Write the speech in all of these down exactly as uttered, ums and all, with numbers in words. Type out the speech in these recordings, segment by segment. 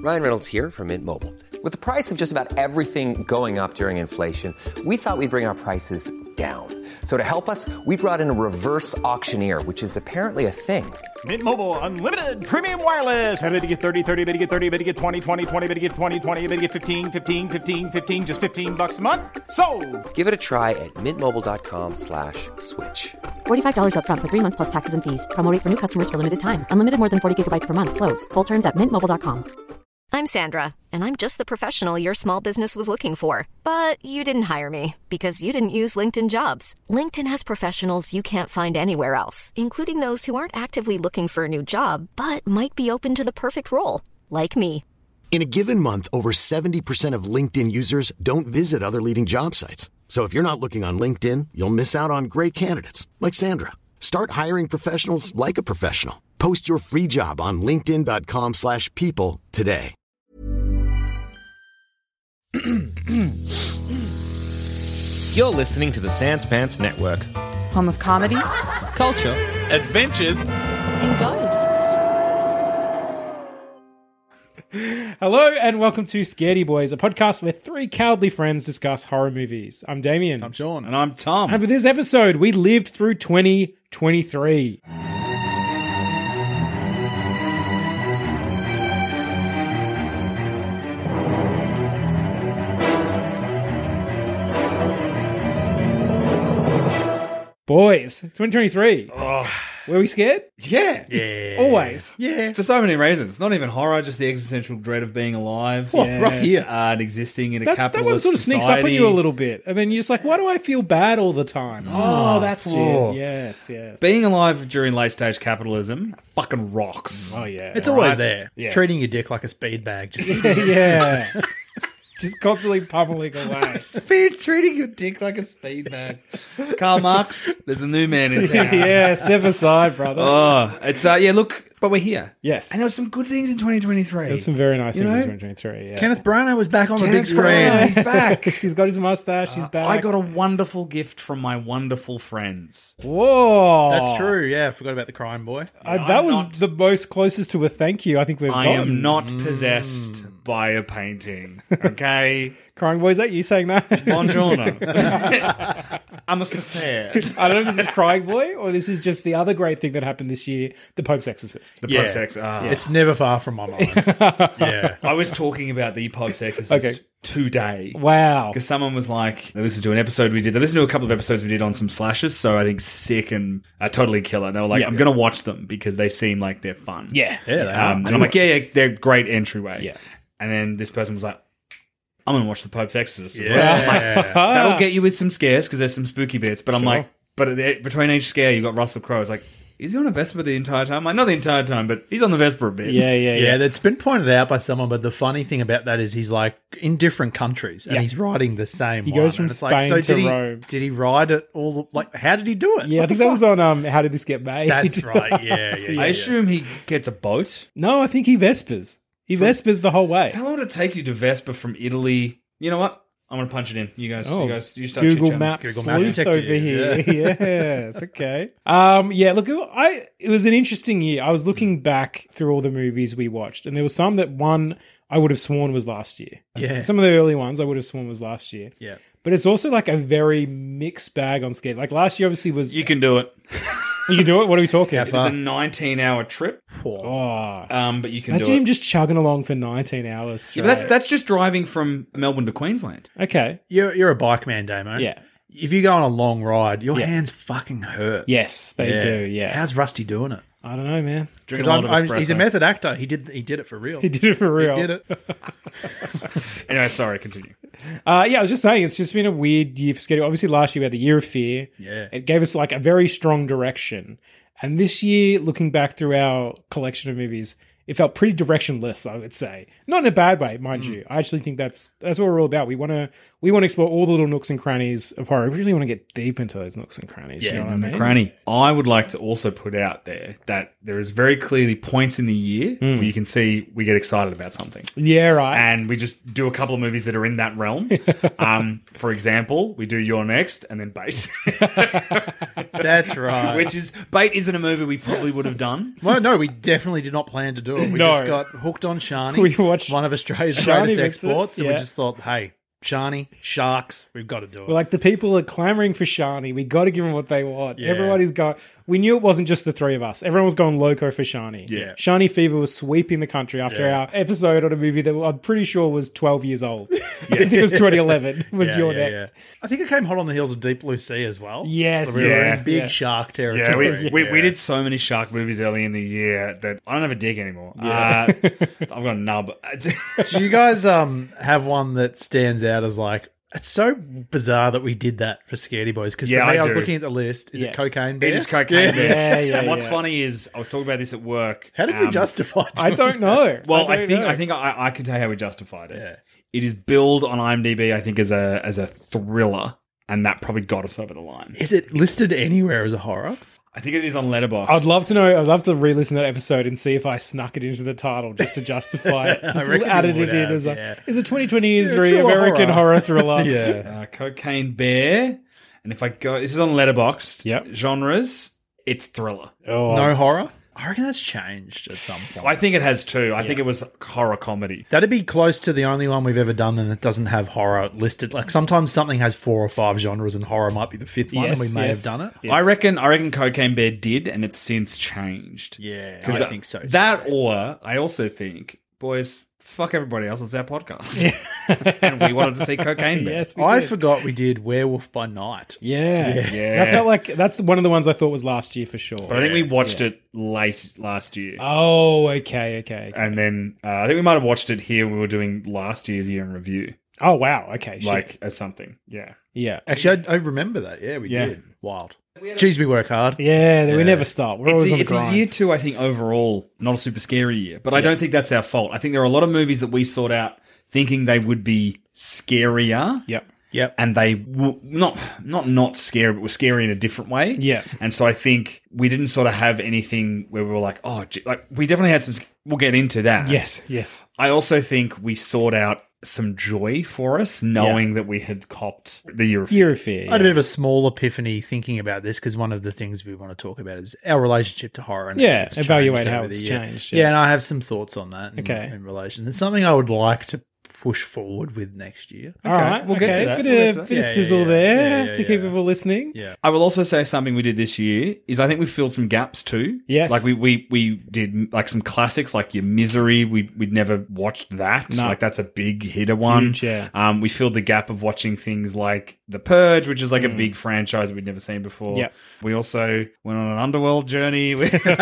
Ryan Reynolds here from Mint Mobile. With the price of just about everything going up during inflation, we thought we'd bring our prices down. So to help us, we brought in a reverse auctioneer, which is apparently a thing. Mint Mobile Unlimited Premium Wireless. How to get thirty, thirty, how to get thirty, how to get twenty, twenty, twenty, how to get twenty, twenty, how to get fifteen, fifteen, fifteen, fifteen, just fifteen bucks a month? Sold! Give it a try at mintmobile.com slash switch. forty-five dollars up front for three months plus taxes and fees. Promo rate for new customers for limited time. Unlimited more than forty gigabytes per month. Slows full terms at mint mobile dot com. I'm Sandra, and I'm just the professional your small business was looking for. But you didn't hire me because you didn't use LinkedIn Jobs. LinkedIn has professionals you can't find anywhere else, including those who aren't actively looking for a new job, but might be open to the perfect role, like me. In a given month, over seventy percent of LinkedIn users don't visit other leading job sites. So if you're not looking on LinkedIn, you'll miss out on great candidates like Sandra. Start hiring professionals like a professional. Post your free job on linkedin.com slash people today. You're listening to the Sans Pants Network. Home of comedy, Culture. Adventures. and ghosts. Hello and welcome to Scaredy Boys, a podcast where three cowardly friends discuss horror movies. I'm Damien. I'm Sean. And I'm Tom. And for this episode, we lived through twenty twenty-three. Boys, twenty twenty-three. Oh. Were we scared? Yeah. Yeah. Always. Yeah. For so many reasons. Not even horror, just the existential dread of being alive. Oh, yeah. Rough year. Uh, and existing in a That, that capitalist one sort of sneaks society. up on you a little bit. And then you're just like, why do I feel bad all the time? Oh, that's oh. it. Yes, yes. Being alive during late stage capitalism fucking rocks. Oh, yeah. It's always Right. there. Yeah. It's treating your dick like a speed bag. Just yeah. Just constantly pummeling away. Speed treating your dick like a speed bag. Karl Marx, there's a new man in town. Yeah, step aside, brother. Oh, it's uh, yeah. Look, but we're here. Yes. and there were some good things in twenty twenty-three. There's some very nice You things in know? twenty twenty-three. Yeah. Kenneth Branagh was back on the big Kenneth screen. Branagh, he's back. He's got his mustache. He's back. I got a wonderful gift from my wonderful friends. Whoa. That's true. Yeah, I forgot about the crime boy. Uh, that I'm was not- the most closest to a thank you I think we've I gotten. am not possessed by a painting. Okay, Crying boy, is that you saying that? buongiorno. I must have said I don't know if this is Crying Boy or this is just the other great thing that happened this year, The Pope's Exorcist. the Yeah. Pope's Ex. ah. It's never far from my mind. Yeah. I was talking about the Pope's Exorcist Okay. today. Wow. Because someone was like, they listened to an episode we did. They listened to a couple of episodes we did on some slashes. So I think Sick and uh, Totally Killer. And they were like, Yeah. I'm going to watch them because they seem like they're fun. Yeah. Yeah, they are. Um, and I'm like, yeah, yeah, they're great entryway. Yeah. And then this person was like, I'm going to watch The Pope's Exorcist as well. Yeah. I'm like, that'll get you with some scares because there's some spooky bits. But I'm Sure. like, but at the, between each scare, you've got Russell Crowe. It's like, is he on a Vespa the entire time? Like, not the entire time, but he's on the Vespa a bit. Yeah, yeah, Yeah, yeah. that's been pointed out by someone, but the funny thing about that is he's like in different countries and Yeah. he's riding the same He one. goes from And it's like, Spain so to did he, Rome. Did he ride it all? The, like, how did he do it? Yeah, What I think the that was fuck? on um, How Did This Get Made? That's right. Yeah, yeah. I yeah. assume he gets a boat. No, I think he Vespers. He Vespers the whole way. How long would it take you to Vespa from Italy? You know what? I'm going to punch it in. You guys, Oh, you guys, you start Google chit-chatting. Maps Google Map sleuth detective, over here. Yes, okay. Um, yeah, look, it- I it was an interesting year. I was looking back through all the movies we watched, and there was some that one I would have sworn was last year. Yeah. Some of the early ones I would have sworn was last year. Yeah. But it's also like a very mixed bag on scale. Like last year, obviously was You can do it. you can do it. What are we talking? It's a nineteen hour trip, Oh, um, but you can imagine do him it. just chugging along for nineteen hours. Yeah, Straight. but that's that's just driving from Melbourne to Queensland. okay. You're, you're a bike man, Damo. Yeah. If you go on a long ride, your Yeah. hands fucking hurt. Yes, they do. Yeah. How's Rusty doing it? I don't know, man. Drinking Because a lot I'm- of I'm- he's a espresso. method actor. He did. He did it for real. He did it for real. He did it. Anyway, sorry, continue. Uh, yeah, I was just saying, it's just been a weird year for schedule. Obviously, last year we had the Year of Fear. Yeah. It gave us like a very strong direction. And this year, looking back through our collection of movies, it felt pretty directionless, I would say. Not in a bad way, mind you. I actually think that's that's what we're all about. We want to we want to explore all the little nooks and crannies of horror. We really want to get deep into those nooks and crannies. you know what I mean? Cranny. I would like to also put out there that there is very clearly points in the year where you can see we get excited about something. Yeah, right. And we just do a couple of movies that are in that realm. um, for example, we do You're Next and then Base. That's right. Which is, Bait isn't a movie we probably would have done. Well, no, we definitely did not plan to do it. We No. just got hooked on Shani. We watched one of Australia's Shani greatest mix it, exports, and yeah. we just thought, hey, Shani, sharks, we've got to do it. We're like, the people are clamoring for Shani. We got to give them what they want. Yeah. Everybody's going. We knew it wasn't just the three of us. Everyone was going loco for Shani. Yeah. Shani fever was sweeping the country after Yeah. our episode on a movie that I'm pretty sure was twelve years old. I think it was twenty eleven. Was Yeah, your yeah, next? yeah. I think it came hot on the heels of Deep Blue Sea as well. Yes, So we were yes, in big yeah. shark Yeah, territory. we, we, Yeah. we did so many shark movies early in the year that I don't have a dick anymore. Uh, I've got a nub. Do you guys um have one that stands out as like, it's so bizarre that we did that for Scaredy Boys? Because Yeah, for me, I I, was do. looking at the list. Is Yeah. it Cocaine Bear? It is Cocaine Bear. Yeah, yeah, and what's yeah. funny is I was talking about this at work. How did we um, justify I doing don't know. Well, I, don't think know. I think I, I can tell you how we justified it. Yeah. It is billed on IMDb, I think, as a as a thriller, and that probably got us over the line. Is it listed anywhere as a horror? I think it is on Letterboxd. I'd love to know. I'd love to re-listen to that episode and see if I snuck it into the title just to justify it. Just reckon you added would it in have, as a yeah. is a twenty twenty-three Yeah, thriller American horror. horror thriller. Yeah. uh, Cocaine Bear, and if I go, this is on Letterboxd. Yep. Genres, it's thriller. Oh, No horror? I reckon that's changed at some point. I think it has too. I think it was horror comedy. That'd be close to the only one we've ever done that doesn't have horror listed. Like sometimes something has four or five genres and horror might be the fifth one, Yes, and we may yes. have done it. Yeah. I reckon. I reckon Cocaine Bear did, and it's since changed. Yeah, Because I think so. too. That, or I also think, boys, fuck everybody else. It's our podcast, and we wanted to see Cocaine Bear. yes, we I did. forgot we did Werewolf by Night. Yeah. Yeah. That felt like that's one of the ones I thought was last year for sure. But I think we watched it late last year. Oh, okay, okay. okay. And then uh, I think we might have watched it here. We were doing last year's year in review, Oh, wow. Okay. shit. like as something. Yeah. yeah. Actually, I, I remember that. Yeah, we Yeah. did. Wild. Jeez, we work hard. Yeah, we Yeah. never stop. We're It's, always a, on the it's a grind. year two, I think, overall, not a super scary year. But I don't think that's our fault. I think there are a lot of movies that we sought out thinking they would be scarier. Yep. Yep. And they were not not not scary, but were scary in a different way. Yeah. And so I think we didn't sort of have anything where we were like, oh, gee, like we definitely had some. We'll get into that. Yes, yes. I also think we sought out some joy for us, knowing that we had copped the year of Year of Fear. I had a yeah. bit of a small epiphany thinking about this because one of the things we want to talk about is our relationship to horror. And Yeah, it's evaluate changed how over it's the year. changed, Yeah. yeah. and I have some thoughts on that in, Okay. in relation. It's something I would like to push forward with next year. All right, we'll get to okay. that. Bit, We'll get of, to that. bit of Yeah, yeah, sizzle yeah. there Yeah, yeah, to keep yeah. people listening. Yeah. I will also say something we did this year is I think we filled some gaps too. Yes. Like we we, we did like some classics like Your Misery. We we'd never watched that. No. Like that's a big hitter one. Huge, yeah. Um, we filled the gap of watching things like The Purge, which is like a big franchise we'd never seen before. Yep. We also went on an underworld journey which, Over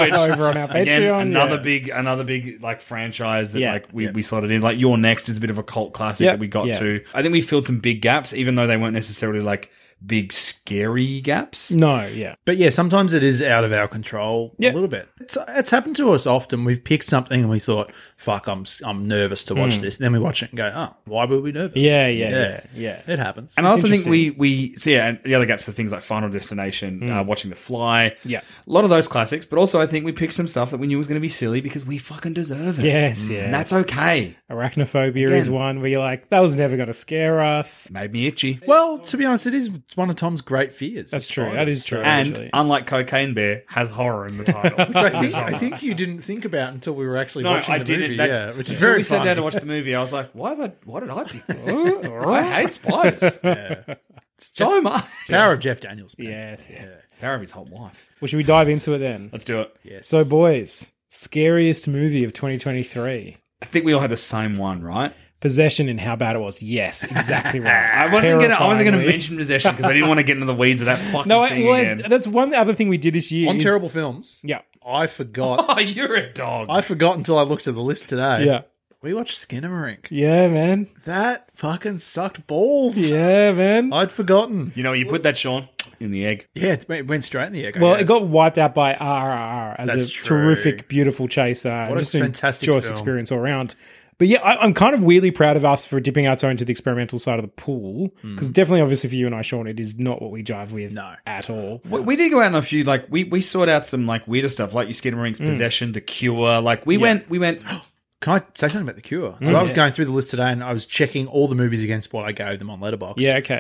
on our again, Patreon, another yeah. big another big like franchise that Yeah. like we, Yeah. we slotted in. Like Your Next is a bit of a cult classic Yep. that we got Yeah. to. I think we filled some big gaps, even though they weren't necessarily like big scary gaps. No, yeah. But yeah, sometimes it is out of our control Yeah. a little bit. It's it's happened to us often. We've picked something and we thought, "Fuck, I'm I'm nervous to watch this." And then we watch it and go, "Oh, why were we nervous?" Hmm. Yeah, yeah, yeah, yeah. It happens. And I also think interesting. we we so yeah, and the other gaps are things like Final Destination, uh, watching The Fly, Yeah. a lot of those classics. But also, I think we picked some stuff that we knew was going to be silly because we fucking deserve it. Yes, yes. and that's okay. Arachnophobia is Again. one where you're like, that was never going to scare us. Made me itchy. Well, to be honest, it is one of Tom's great fears. That's is true. spiders. That is true. So- And actually. unlike Cocaine Bear, has horror in the title. Which I think I think you didn't think about until we were actually no, watching I the didn't. movie. That, yeah, which is until very we sat funny. down to watch the movie, I was like, why have I? Why did I pick this? I hate spiders Yeah. so much. Power of Jeff Daniels. man. Yes, yeah. Power of his whole life. Well, should we dive into it then? Let's do it. Yes. So, boys, scariest movie of twenty twenty-three. I think we all had the same one, right? Possession and how bad it was. Yes, exactly right. I wasn't gonna. I wasn't gonna Terrifyingly. mention Possession because I didn't want to get into the weeds of that fucking No, I, thing well, again. that's one other thing we did this year. on is- terrible films. Yeah. I forgot. Oh, you're a dog. I forgot until I looked at the list today. Yeah. We watched Skinamarink. Yeah, man. That fucking sucked balls. Yeah, man. I'd forgotten. You know, you put that, Sean, in the egg. Yeah, it went- it went straight in the egg. I Well, guess. it got wiped out by R R R as That's a true. terrific, beautiful chaser. and What a just fantastic joyous film. experience all around. But yeah, I, I'm kind of weirdly proud of us for dipping our toe into the experimental side of the pool. Because definitely, obviously, for you and I, Sean, it is not what we jive with No. at all. We, we did go out on a few, like, we, we sought out some, like, weirder stuff, like your Skinamarink, Possession, The Cure. Like, we went, we went, Can I say something about The Cure? So I was going through the list today and I was checking all the movies against what I gave them on Letterboxd. Yeah, okay.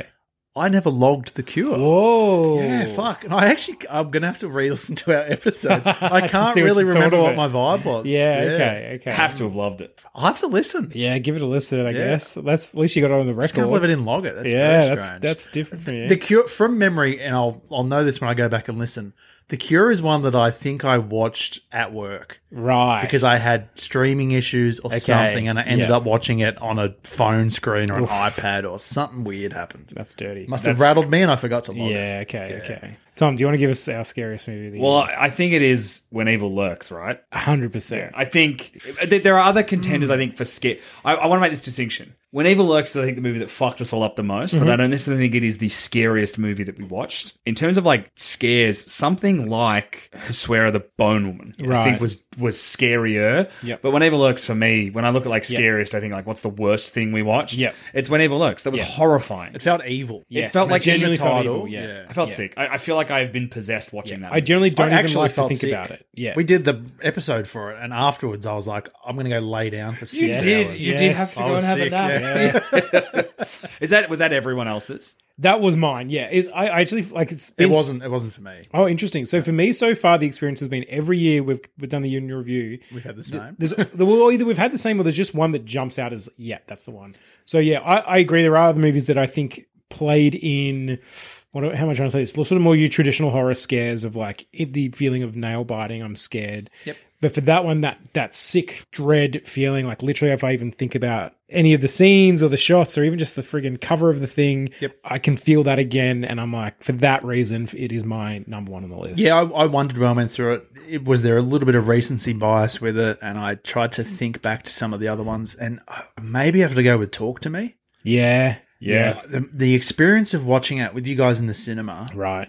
I never logged The Cure. Whoa. Yeah, fuck. And I actually, I'm going to have to re-listen to our episode. I can't see what really you thought remember of what it. my vibe was. Yeah, okay, okay. Have to have loved it. I'll have to listen. Yeah, give it a listen, I Yeah. guess. That's at least you got it on the I record. just can't believe I didn't log it. That's yeah, very that's strange. that's different from you. The Cure, from memory, and I'll I'll know this when I go back and listen. The Cure is one that I think I watched at work. Right. Because I had streaming issues or Okay. something, and I ended Yeah. up watching it on a phone screen or an Oof. iPad or something weird happened. That's dirty. Must That's- have rattled me, and I forgot to log it. Yeah, okay, okay. Tom, do you want to give us our scariest movie of the Well, year? I think it is When Evil Lurks, right? one hundred percent. I think th- there are other contenders, I think, for scare. I, I want to make this distinction. When Evil Lurks is, I think, the movie that fucked us all up the most, but I don't necessarily think it is the scariest movie that we watched. In terms of, like, scares, something like Huswera the Bone Woman, I Right. think was was scarier. Yep. But When Evil Lurks, for me, when I look at, like, Yep. scariest, I think, like, what's the worst thing we watched? Yep. It's When Evil Lurks. That was Yeah. horrifying. It felt evil. Yes, felt I like genuinely in the felt title. evil, yeah. Yeah. I felt Yeah. sick. I, I feel like I've been possessed watching that I movie. generally don't I even actually like to felt think sick. about it. Yeah. We did the episode for it, and afterwards I was like, I'm going to go lay down for six You Yes. did. hours. You Yes. did have to I go was and have sick, a nap. yeah. Is that was that everyone else's? That was mine, yeah. Is I, I actually, like, it's It been... wasn't. It wasn't for me. Oh, interesting. So for me, so far, the experience has been every year we've we've done the union review. We've had the same. There's, there will either we've had the same or there's just one that jumps out as, yeah, that's the one. So yeah, I, I agree. There are other movies that I think played in, what, how am I trying to say this? Sort of more your traditional horror scares of like it- the feeling of nail biting, I'm scared. Yep. But for that one, that that sick dread feeling, like literally if I even think about any of the scenes or the shots or even just the friggin' cover of the thing, Yep. I can feel that again. And I'm like, for that reason, it is my number one on the list. Yeah, I, I wondered when I went through it, it. Was there a little bit of recency bias with it? And I tried to think back to some of the other ones, and uh, maybe I have to go with Talk to Me. Yeah. Yeah. The, the experience of watching it with you guys in the cinema, Right.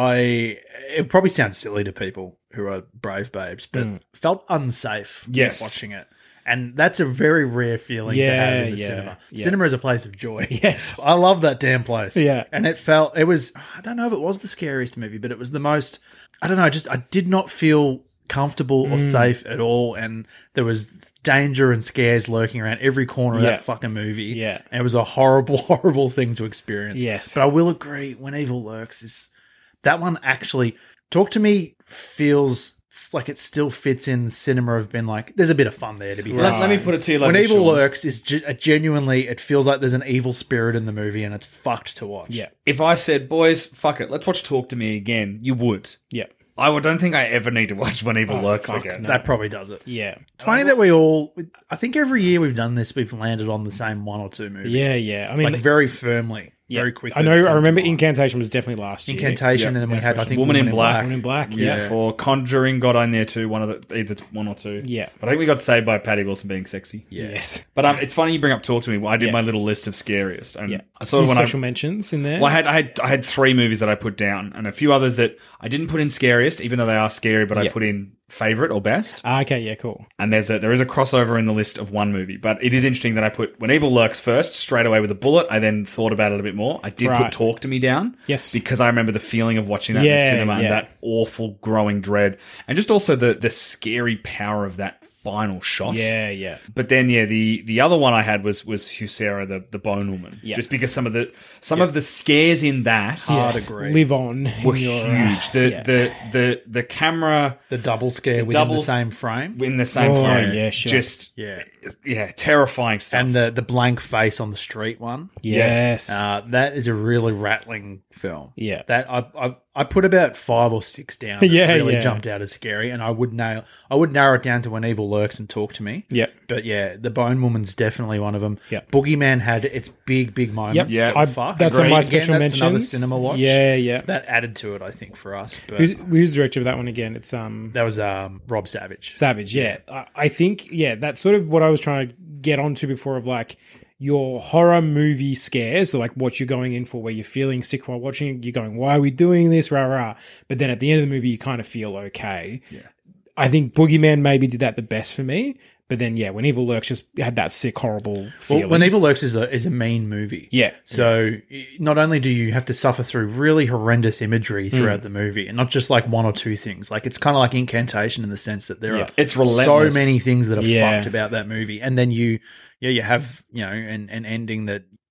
I it probably sounds silly to people who are brave babes, but Mm. felt unsafe Yes. watching it. And that's a very rare feeling to Yeah, have in the yeah, cinema. yeah. Cinema is a place of joy. Yes. I love that damn place. Yeah. And it felt, it was, I don't know if it was the scariest movie, but it was the most, I don't know, just, I did not feel comfortable Mm. or safe at all. And there was danger and scares lurking around every corner of Yeah. that fucking movie. Yeah. And it was a horrible, horrible thing to experience. Yes. But I will agree, When Evil Lurks is, that one actually, Talk to Me feels like it still fits in the cinema of being like, there's a bit of fun there to be Let, had. let me put it to you like When this, Evil Sean. Lurks is ge- genuinely, it feels like there's an evil spirit in the movie and it's fucked to watch. Yeah. If I said, boys, fuck it, let's watch Talk to Me again, you would. Yeah. I would- don't think I ever need to watch When Evil Oh, Lurks fuck again. no. That probably does it. Yeah. It's funny that we all, I think every year we've done this, we've landed on the same one or two movies. Yeah, yeah. I mean, like very firmly, yeah. very quickly. I know. I come to remember mind. Incantation was definitely last year. Incantation, Yeah. and then we No had, I question. think, Woman in Black. Woman in Black. Yeah. Yeah. For Conjuring got on there too, one of the, either one or two. Yeah. But I think we got saved by Patty Wilson being sexy. Yes. But um, it's funny you bring up Talk to Me. I did Yeah. my little list of scariest. And Yeah. I sort of Some when I, special mentions in there. Well, I had, I had I had three movies that I put down, and a few others that I didn't put in scariest, even though they are scary. But I Yeah. put in favorite or best. Ah, okay. Yeah. Cool. And there's a there is a crossover in the list of one movie. But it is interesting that I put When Evil Lurks first, straight away with a bullet. I then thought about it a bit more. I did Right. put Talk to Me down. Yes. Because I remember the feeling of watching that in Yeah, the cinema yeah. and that awful growing dread, and just also the the scary power of that final shot. Yeah. Yeah. But then, yeah, the the other one I had was was Husera, the the Bone Woman. Yeah. Just because some of the some of the scares in that Hard agree. Live on. were in your- huge. The Yeah. the the the camera The double scare The within doubles- the same frame. in the same Oh, frame. yeah, sure. Just Yeah. yeah, terrifying stuff. And the, the blank face on the street one. Yes. Uh, that is a really rattling film. Yeah. That I I, I put about five or six down. That Yeah, really yeah. jumped out as scary, and I would nail. I would narrow it down to When Evil Lurks and Talk to Me. Yeah. But yeah, the Bone Woman's definitely one of them. Yeah. Boogeyman had its big big moments. Yeah. that were I- fucked. that's on my Again, special that's another mentions. cinema watch. Yeah, yeah. So that added to it, I think, for us. But Who's, who's the director of that one again? It's um that was um, Rob Savage. Savage. Yeah. I, I think yeah, that's sort of what I was trying to get onto before of like your horror movie scares, so like what you're going in for, where you're feeling sick while watching it, you're going, why are we doing this? Rah rah. But then at the end of the movie, you kind of feel okay. Yeah. I think Boogeyman maybe did that the best for me. But then, yeah, When Evil Lurks just had that sick, horrible feeling. Well, When Evil Lurks is a is a mean movie. Yeah. So not only do you have to suffer through really horrendous imagery throughout Mm. the movie, and not just like one or two things. Like it's kind of like Incantation in the sense that there Yeah. are It's so relentless. many things that are Yeah. fucked about that movie, and then you yeah you have you know an, an ending that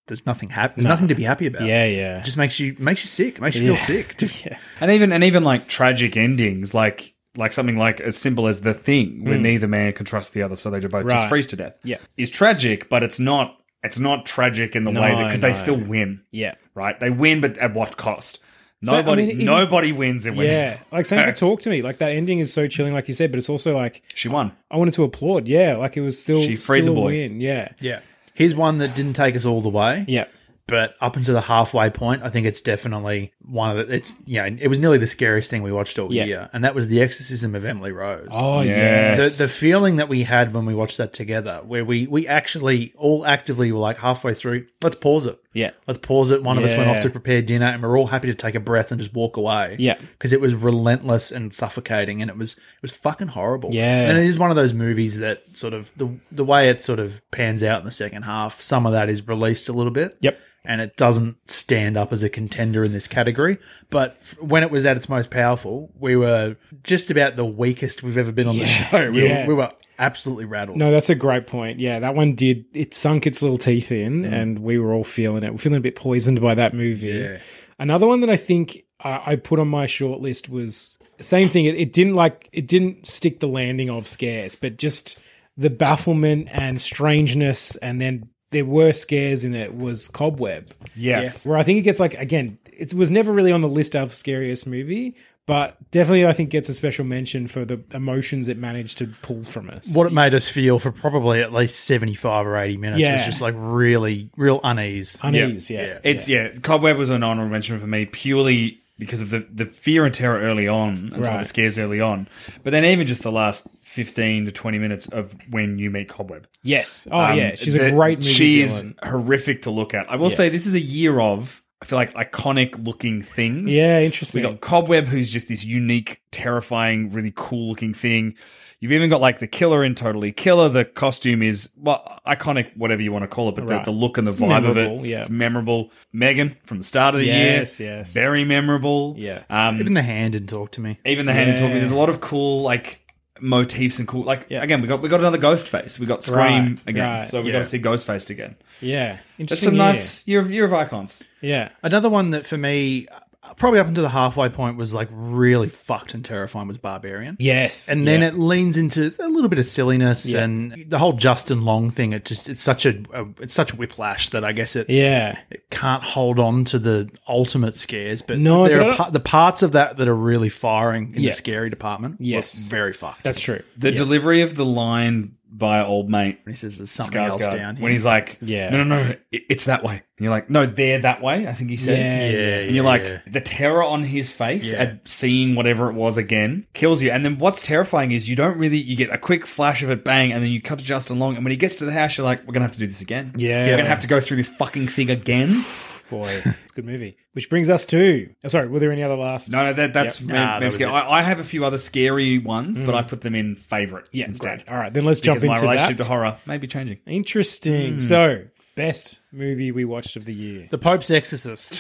there's nothing happy. There's nothing to be happy about. Yeah, yeah. It just makes you makes you sick. Makes you feel sick. Yeah. And even and even like tragic endings, like like something like as simple as The Thing, where neither man can trust the other, so they both Right. just freeze to death. Yeah. Is tragic, but it's not it's not tragic in the No, way that because no. they still win. Yeah. Right? They win, but at what cost? So, I Nobody mean, even- nobody wins in winning. Yeah. Like, same for Hurts. Talk to Me. Like, that ending is so chilling, like you said, but it's also like, She won. I wanted to applaud. Yeah. Like, it was still, She freed still the a boy. win. Yeah. Yeah. Here's one that didn't take us all the way. Yeah. But up until the halfway point, I think it's definitely one of the. It's yeah, it was nearly the scariest thing we watched all Yeah. year, and that was The Exorcism of Emily Rose. Oh, Yes. yes. the the feeling that we had when we watched that together, where we we actually all actively were like halfway through, let's pause it. Yeah. Let's pause it. One of us went off Yeah. to prepare dinner, and we're all happy to take a breath and just walk away. Yeah. because it was relentless and suffocating, and it was it was fucking horrible. Yeah. and it is one of those movies that sort of the the way it sort of pans out in the second half. Some of that is released a little bit. Yep. And it doesn't stand up as a contender in this category. But f- when it was at its most powerful, we were just about the weakest we've ever been on the show. We, Yeah. were, we were absolutely rattled. No, that's a great point. Yeah, that one did. It sunk its little teeth in, and we were all feeling it. We're feeling a bit poisoned by that movie. Yeah. Another one that I think I, I put on my short list was same thing. It, it didn't like it didn't stick the landing of scares, but just the bafflement and strangeness, and then there were scares in it. Was Cobweb. Yes. Where I think it gets like, again, it was never really on the list of scariest movie, but definitely I think gets a special mention for the emotions it managed to pull from us. What it made us feel for probably at least seventy-five or eighty minutes Yeah. was just like really, real unease. Unease, yeah. It's yeah. Cobweb was an honorable mention for me purely because of the, the fear and terror early on and some of the Right. scares early on. But then even just the last fifteen to twenty minutes of when you meet Cobweb. Yes. Oh, Um, yeah. She's the- a great movie She is villain. horrific to look at. I will Yeah. say this is a year of, I feel like, iconic looking things. Yeah, interesting. We got Cobweb, who's just this unique, terrifying, really cool looking thing. You've even got like the killer in Totally Killer. The costume is, well, iconic, whatever you want to call it, but Right. the, the look and the It's vibe of memorable, it, yeah. it's memorable. Megan from the start of the Yes, year, yes. very memorable. Yeah. Um, Even the hand didn't talk to me. even the hand and Yeah. talking. There's a lot of cool like motifs and cool like Yeah. again we got we got another Ghostface. We got Scream Right, again, right. so we Yeah. got to see Ghostface again. Yeah. That's Interesting. some year. nice year, year of icons. Yeah. Another one that for me, probably up until the halfway point, was like really fucked and terrifying was Barbarian. Yes. And then yeah. it leans into a little bit of silliness Yeah. and the whole Justin Long thing. It just it's such a, a it's such whiplash that I guess it Yeah. it can't hold on to the ultimate scares. But No, there but I are don't- pa- the parts of that that are really firing in Yeah. the scary department. Yes. were very fucked. That's true. The delivery of the line by old mate When he says there's something else Skarsgård, down here. when he's like, Yeah. no, no, no, it- it's that way. And you're like, no, they're that way. I think he says. Yeah, yeah, And you're yeah, like, yeah. the terror on his face Yeah. at seeing whatever it was again kills you. And then what's terrifying is you don't really, you get a quick flash of it, bang, and then you cut to Justin Long. And when he gets to the house, you're like, we're going to have to do this again. Yeah. We're going to have to go through this fucking thing again. Boy, it's a good movie. Which brings us to. Oh, sorry, were there any other last? No, no, that, that's Yep. maybe, Nah, that maybe was scary. it. I, I have a few other scary ones, but I put them in favourite Yeah, instead. great. All right, then let's jump Because my into relationship that. to horror may be changing. Interesting. So, best movie we watched of the year. The Pope's Exorcist,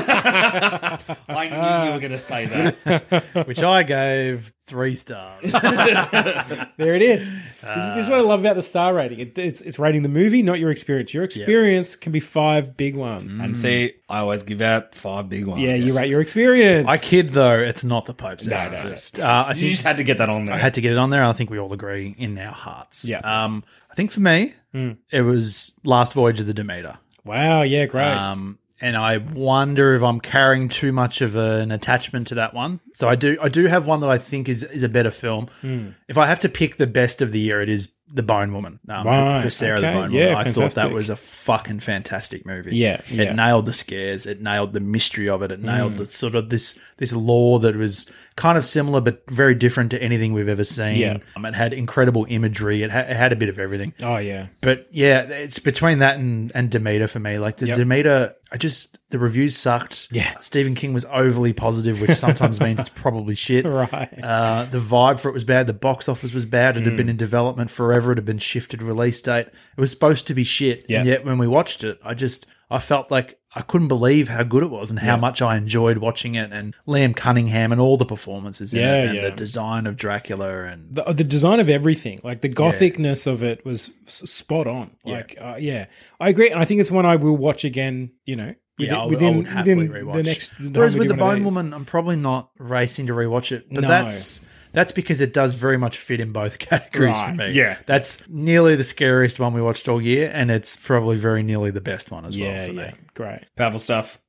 I knew you were going to say that. which I gave three stars. There it is. This, is this is what I love about the star rating. It, it's it's rating the movie, not your experience. Your experience can be five big ones. And see, I always give out five big ones. Yeah, you rate your experience. I kid though, it's not the Pope's No, no, no. Exorcist. Uh, I You think just had to get that on there. I had to get it on there. I think we all agree in our hearts. Yeah. Um, I think for me, it was Last Voyage of the Demeter. Wow. Yeah. Great. Um, and I wonder if I'm carrying too much of an attachment to that one. So I do. I do have one that I think is is a better film. If I have to pick the best of the year, it is The Bone Woman. Um, Right, Sarah okay, the Bone yeah, Woman. I thought that fantastic. was a fucking fantastic movie. Yeah, it yeah. nailed the scares. It nailed the mystery of it. It nailed the sort of this this lore that was kind of similar but very different to anything we've ever seen. Yeah. Um, it had incredible imagery. It, ha- it had a bit of everything. oh yeah. But yeah, it's between that and, and Demeter for me. Like the Yep. Demeter, I just, the reviews sucked. Yeah. Stephen King was overly positive, which sometimes means it's probably shit. Right. Uh, the vibe for it was bad. The box office was bad. It had Mm. been in development forever. It had been shifted release date. It was supposed to be shit. Yeah. And yet when we watched it, I just, I felt like I couldn't believe how good it was and how Yeah. much I enjoyed watching it. And Liam Cunningham and all the performances in Yeah, it, and yeah. the design of Dracula and The, the design of everything, like the gothicness of it, was s- spot on. Like, yeah. Uh, yeah, I agree, and I think it's one I will watch again. You know, within, yeah, I, would- within, I would happily within rewatch. the next. Whereas time we with do the one of Bone these. Woman, I'm probably not racing to rewatch it, but No. that's that's because it does very much fit in both categories Right, for me. yeah. That's nearly the scariest one we watched all year, and it's probably very nearly the best one as yeah, well for yeah, me. great. Powerful stuff.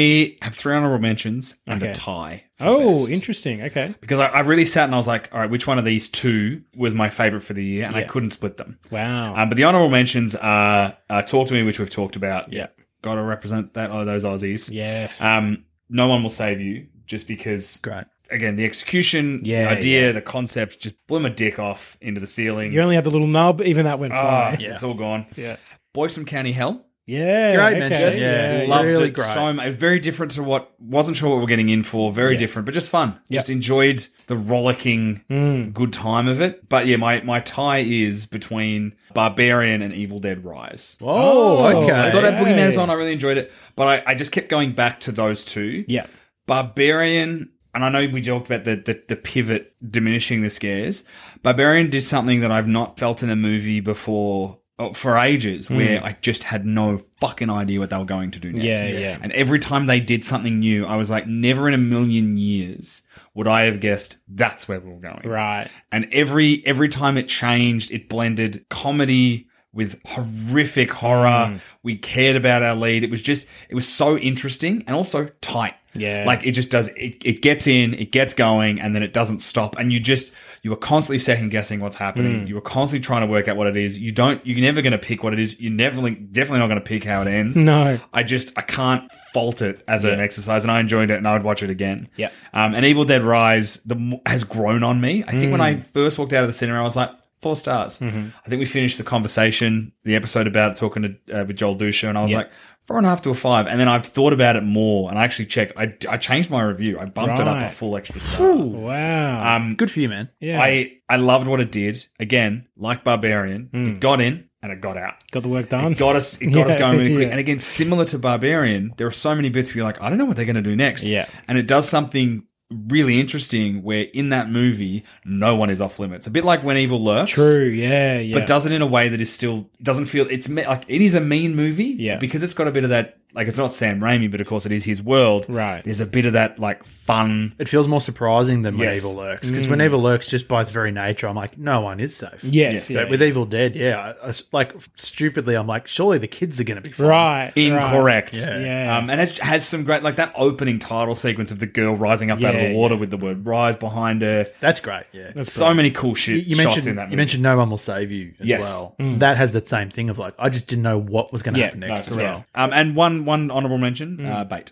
I have three honorable mentions and Okay. a tie. for Oh, best. interesting. Okay, Because I, I really sat and I was like, all right, which one of these two was my favorite for the year? And I Yeah. couldn't split them. wow. Um, but the honorable mentions are uh, Talk to Me, which we've talked about. Yeah. Got to represent that. Oh, those Aussies. yes. Um, No One Will Save You, just because, Great. again, the execution, Yeah, the idea, yeah. the concept just blew my dick off into the ceiling. you only had the little nub. Even that went Ah, fly. it's all gone. Yeah. Boys from County Hell. Yeah, Great okay. mention. Yeah, yeah, Loved really it great. so much. Very different to what, wasn't sure what we're getting in for. Very Yeah. different, but just fun. Yep. Just enjoyed the rollicking Mm. good time of it. But yeah, my, my tie is between Barbarian and Evil Dead Rise. Oh, okay. I thought that Hey. Boogeyman as well, and I really enjoyed it. But I, I just kept going back to those two. Yeah. Barbarian, and I know we joked about the, the, the pivot diminishing the scares. Barbarian did something that I've not felt in a movie before oh, for ages, where I just had no fucking idea what they were going to do next. Yeah, yeah. And every time they did something new, I was like, never in a million years would I have guessed that's where we were going. Right. And every every time it changed, it blended comedy with horrific horror. Mm. We cared about our lead. It was just, it was so interesting and also tight. Yeah. Like it just does, it, it gets in, it gets going, and then it doesn't stop. And you just, you were constantly second guessing what's happening. Mm. You were constantly trying to work out what it is. You don't, you're never going to pick what it is. You're never, definitely not going to pick how it ends. No. I just, I can't fault it as an Yeah. exercise, and I enjoyed it, and I would watch it again. Yeah. Um, and Evil Dead Rise the mo- has grown on me. I think when Mm. I first walked out of the cinema, I was like, four stars. Mm-hmm. I think we finished the conversation, the episode about it, talking to uh, with Joel Dusha, and I was Yeah. like, four and a half to a five. And then I've thought about it more, and I actually checked. I, I changed my review. I bumped it up a Right. full extra star. Wow. Um, Good for you, man. yeah. I I loved what it did. Again, like Barbarian, it got in and it got out. got the work done. It got us. It got us Yeah, going really quick. yeah. And again, similar to Barbarian, there are so many bits where you're like, I don't know what they're going to do next. Yeah. And it does something really interesting where in that movie, no one is off limits. A bit like When Evil Lurks. True. Yeah. Yeah. But does it in a way that is still doesn't feel it's me- like it is a mean movie. Yeah. Because it's got a bit of that. Like it's not Sam Raimi, but of course it is his world. Right. There's a bit of that like fun. It feels more surprising than When Yes. Evil Lurks. Because When Evil Lurks, just by its very nature, I'm like, no one is safe. Yes. So Yeah. with Evil Dead, yeah, I, I s- like stupidly, I'm like, surely the kids are going to be fine. Right. Incorrect. Right. Yeah. Um, and it has some great, like that opening title sequence of the girl rising up out of Yeah, the water yeah. with the word "rise" behind her. That's great. Yeah, That's So many cool shit you shots mentioned in that movie. you mentioned No One Will Save You as Yes. well. Mm. That has that same thing of like, I just didn't know what was going to Yeah, happen No, next as correct. well. Um, and one one honorable mention, Mm. uh, Bait.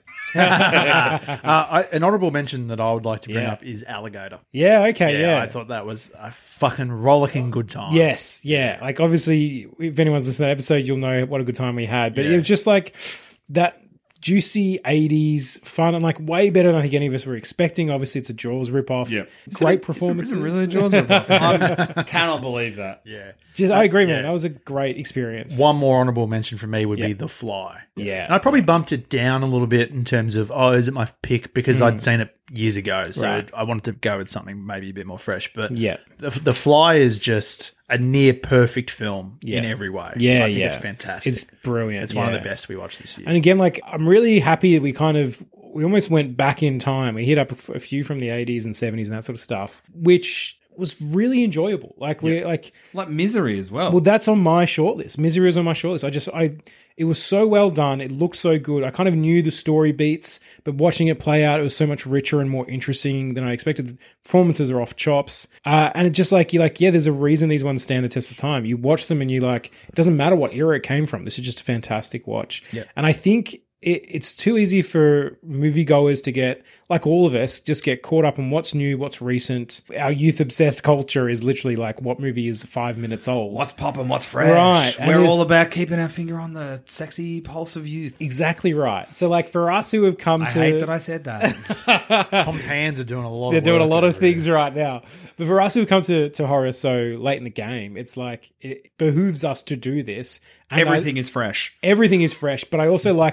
uh, I, an honorable mention that I would like to bring Yeah. up is Alligator. Yeah. Okay. Yeah. I thought that was a fucking rollicking good time. Yes, yeah. Like obviously, if anyone's listened to that episode, you'll know what a good time we had. But Yeah. it was just like that juicy eighties fun and like way better than I think any of us were expecting. Obviously, it's a Jaws ripoff. Yeah. Great performance. Is it really a Jaws ripoff? I cannot believe that. Yeah. Just, I agree, man. Yeah. That was a great experience. One more honorable mention for me would Yeah. be The Fly. Yeah. And I probably bumped it down a little bit in terms of, oh, is it my pick? Because I'd seen it years ago. So Mm. Right. I wanted to go with something maybe a bit more fresh. But Yeah. The, the Fly is just a near perfect film Yeah. in every way. Yeah, I think yeah. it's fantastic. It's brilliant. It's one of yeah. the best we watched this year. And again, like I'm really happy that we kind of we almost went back in time. We hit up a, f- a few from the eighties and seventies and that sort of stuff, which was really enjoyable. Like we like Like Misery as well. well, that's on my shortlist. Misery is on my shortlist. I just I it was so well done. It looked so good. I kind of knew the story beats, but watching it play out, it was so much richer and more interesting than I expected. The performances are off chops, uh, and it just like you're like, yeah, there's a reason these ones stand the test of time. You watch them and you like, it doesn't matter what era it came from. This is just a fantastic watch. And I think it, it's too easy for moviegoers to get, like all of us, just get caught up in what's new, what's recent. Our youth obsessed culture is literally like, what movie is five minutes old? What's popping? What's fresh? Right, and We're there's- all about keeping our finger on the sexy pulse of youth. Exactly right. So, like for us who have come I to, hate that I said that. Tom's hands are doing a lot they're of doing a work lot of over here. things right now. But for us who come to, to horror so late in the game, it's like it behooves us to do this. And Everything I- is fresh. everything is fresh, but I also like that it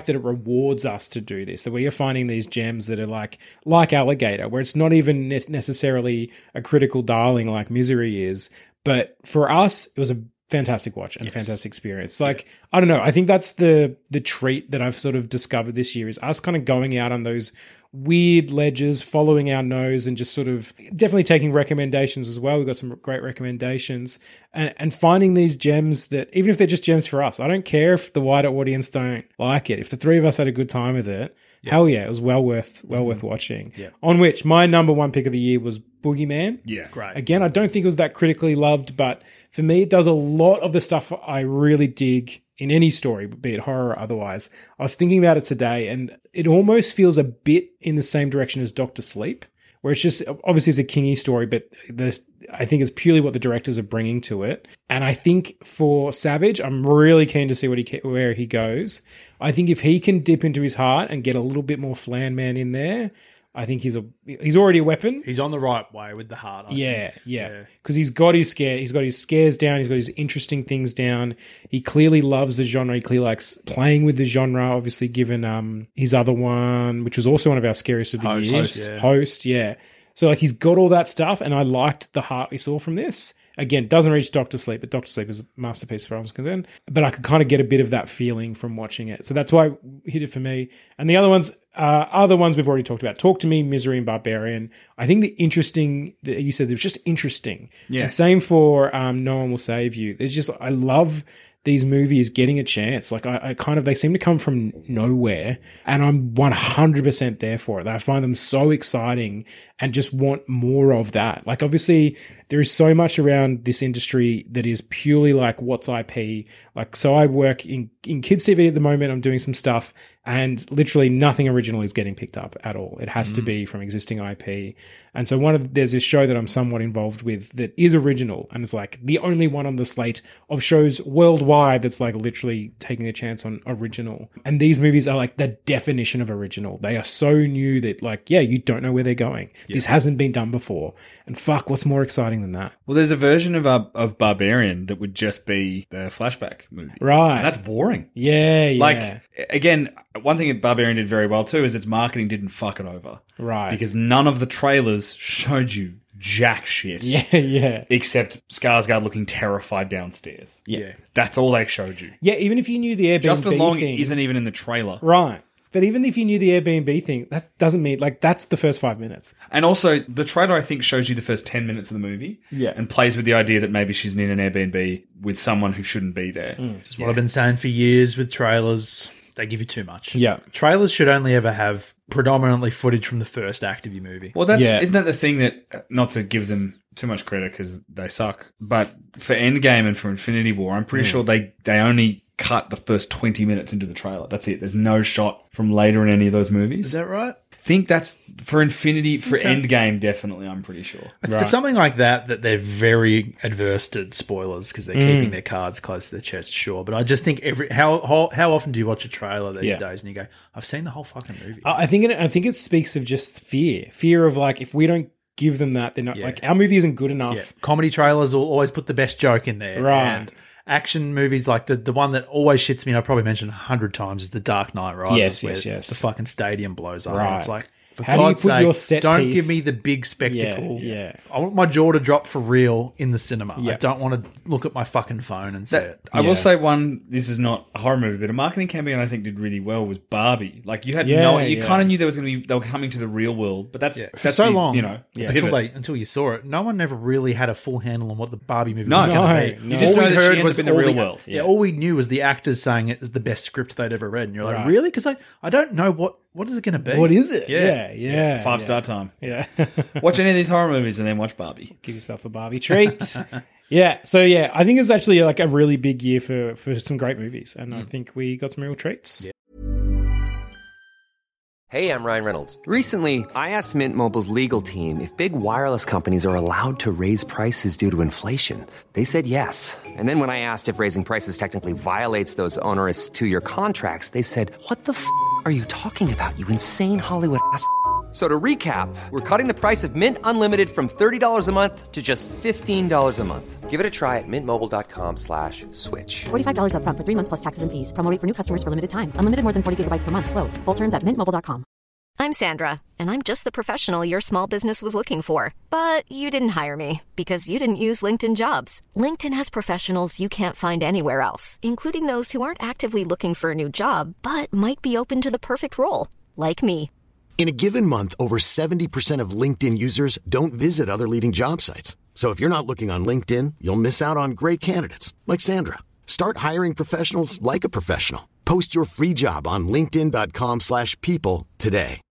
rewards us to do this, that we are finding these gems that are like like Alligator, where it's not even ne- necessarily a critical darling like Misery is, but for us it was a fantastic watch and yes. a fantastic experience. Like, yeah. I don't know, I think that's the the treat that I've sort of discovered this year, is us kind of going out on those weird ledges, following our nose, and just sort of definitely taking recommendations as well. We've got some great recommendations, and, and finding these gems that, even if they're just gems for us, I don't care if the wider audience don't like it. If the three of us had a good time with it, yeah. hell yeah, it was well worth well mm-hmm. worth watching. Yeah. On which my number one pick of the year was Boogeyman. Yeah, great. Again, I don't think it was that critically loved, but for me, it does a lot of the stuff I really dig in any story, be it horror or otherwise. I was thinking about it today, and it almost feels a bit in the same direction as Doctor Sleep, where it's just, obviously it's a Kingy story, but the, I think it's purely what the directors are bringing to it. And I think for Savage, I'm really keen to see what he where he goes. I think if he can dip into his heart and get a little bit more Flan Man in there, I think he's a he's already a weapon. He's on the right way with the heart. I yeah, think. yeah, because yeah. he's got his scare, he's got his scares down, he's got his interesting things down. He clearly loves the genre. He clearly likes playing with the genre. Obviously, given um his other one, which was also one of our scariest of the Host, year, Host, yeah. Host, yeah. So like he's got all that stuff, and I liked the heart we saw from this. Again, doesn't reach Doctor Sleep, but Doctor Sleep is a masterpiece as far as I'm concerned. But I could kind of get a bit of that feeling from watching it. So that's why it hit it for me. And the other ones uh, are the ones we've already talked about. Talk to Me, Misery, and Barbarian. I think the interesting, that you said, it was just interesting. Yeah. And same for um, No One Will Save You. There's just, I love these movies getting a chance. Like I, I kind of, they seem to come from nowhere, and I'm one hundred percent there for it. I find them so exciting and just want more of that. Like obviously there is so much around this industry that is purely like, what's I P? Like, so I work in, in kids T V at the moment. I'm doing some stuff, and literally nothing original is getting picked up at all. It has mm. to be from existing I P. And so one of, there's this show that I'm somewhat involved with that is original, and it's like the only one on the slate of shows worldwide that's like literally taking a chance on original. And these movies are like the definition of original. They are so new that like, yeah, you don't know where they're going. Yeah. This hasn't been done before. And fuck, what's more exciting than that? Well, there's a version of uh, of Barbarian that would just be the flashback movie. Right. And that's boring. Yeah, yeah. Like, again, one thing that Barbarian did very well too is its marketing didn't fuck it over. Right. Because none of the trailers showed you jack shit. Yeah, yeah. Except Skarsgård looking terrified downstairs. Yeah. That's all they showed you. Yeah, even if you knew the Airbnb Justin Long thing, isn't even in the trailer. Right. But even if you knew the Airbnb thing, that doesn't mean, like, that's the first five minutes. And also, the trailer, I think, shows you the first ten minutes of the movie. Yeah. And plays with the idea that maybe she's in an Airbnb with someone who shouldn't be there. Mm. That's what yeah. I've been saying for years with trailers. They give you too much. Yeah. Trailers should only ever have predominantly footage from the first act of your movie. Well, that's yeah. isn't that the thing that, not to give them too much credit because they suck, but for Endgame and for Infinity War, I'm pretty mm. sure they, they only cut the first twenty minutes into the trailer. That's it. There's no shot from later in any of those movies. Is that right? I think that's for Infinity, for Okay. Endgame, definitely, I'm pretty sure. For Right. something like that, that they're very adverse to spoilers because they're Mm. keeping their cards close to their chest, sure. But I just think every how how, how often do you watch a trailer these Yeah. days and you go, I've seen the whole fucking movie. I I think it, I think it speaks of just fear. Fear of like, if we don't give them that, they're not, Yeah. like, our movie isn't good enough. Yeah. Comedy trailers will always put the best joke in there. Right. And action movies, like the, the one that always shits me, and I've probably mentioned a hundred times, is The Dark Knight Rises. Yes, where yes, yes. The fucking stadium blows up. Right. And it's like, for How do you God's put sake, your set don't piece- give me the big spectacle. Yeah, yeah. I want my jaw to drop for real in the cinema. Yeah. I don't want to look at my fucking phone and say That, it. I Yeah. will say one, this is not a horror movie, but a marketing campaign I think did really well was Barbie. Like you had Yeah, no, you yeah. kind of knew there was going to be, they were coming to the real world, but that's, Yeah. that's For so the, long, you know, Yeah. until pivot. they until you saw it, no one ever really had a full handle on what the Barbie movie No, was going no, to be. no. You just all know we that she heard ends was up in the all real the- world. Yeah. Yeah. all we knew was the actors saying it is the best script they'd ever read, and you're like, Right. really? Because I, I don't know what what is it going to be. What is it? Yeah. Yeah, yeah. Five yeah. star time. Yeah. Watch any of these horror movies and then watch Barbie. Give yourself a Barbie treat. Yeah, so yeah, I think it was actually like a really big year for, for some great movies, and I think we got some real treats. Hey, I'm Ryan Reynolds. Recently, I asked Mint Mobile's legal team if big wireless companies are allowed to raise prices due to inflation. They said yes. And then when I asked if raising prices technically violates those onerous two-year contracts, they said, "What the f*** are you talking about, you insane Hollywood ass f- So to recap, we're cutting the price of Mint Unlimited from thirty dollars a month to just fifteen dollars a month. Give it a try at mintmobile.com slash switch. forty-five dollars up front for three months plus taxes and fees. Promo rate for new customers for limited time. Unlimited more than forty gigabytes per month. Slows full terms at mint mobile dot com. I'm Sandra, and I'm just the professional your small business was looking for. But you didn't hire me because you didn't use LinkedIn Jobs. LinkedIn has professionals you can't find anywhere else, including those who aren't actively looking for a new job, but might be open to the perfect role, like me. In a given month, over seventy percent of LinkedIn users don't visit other leading job sites. So if you're not looking on LinkedIn, you'll miss out on great candidates like Sandra. Start hiring professionals like a professional. Post your free job on linkedin.com slash people today.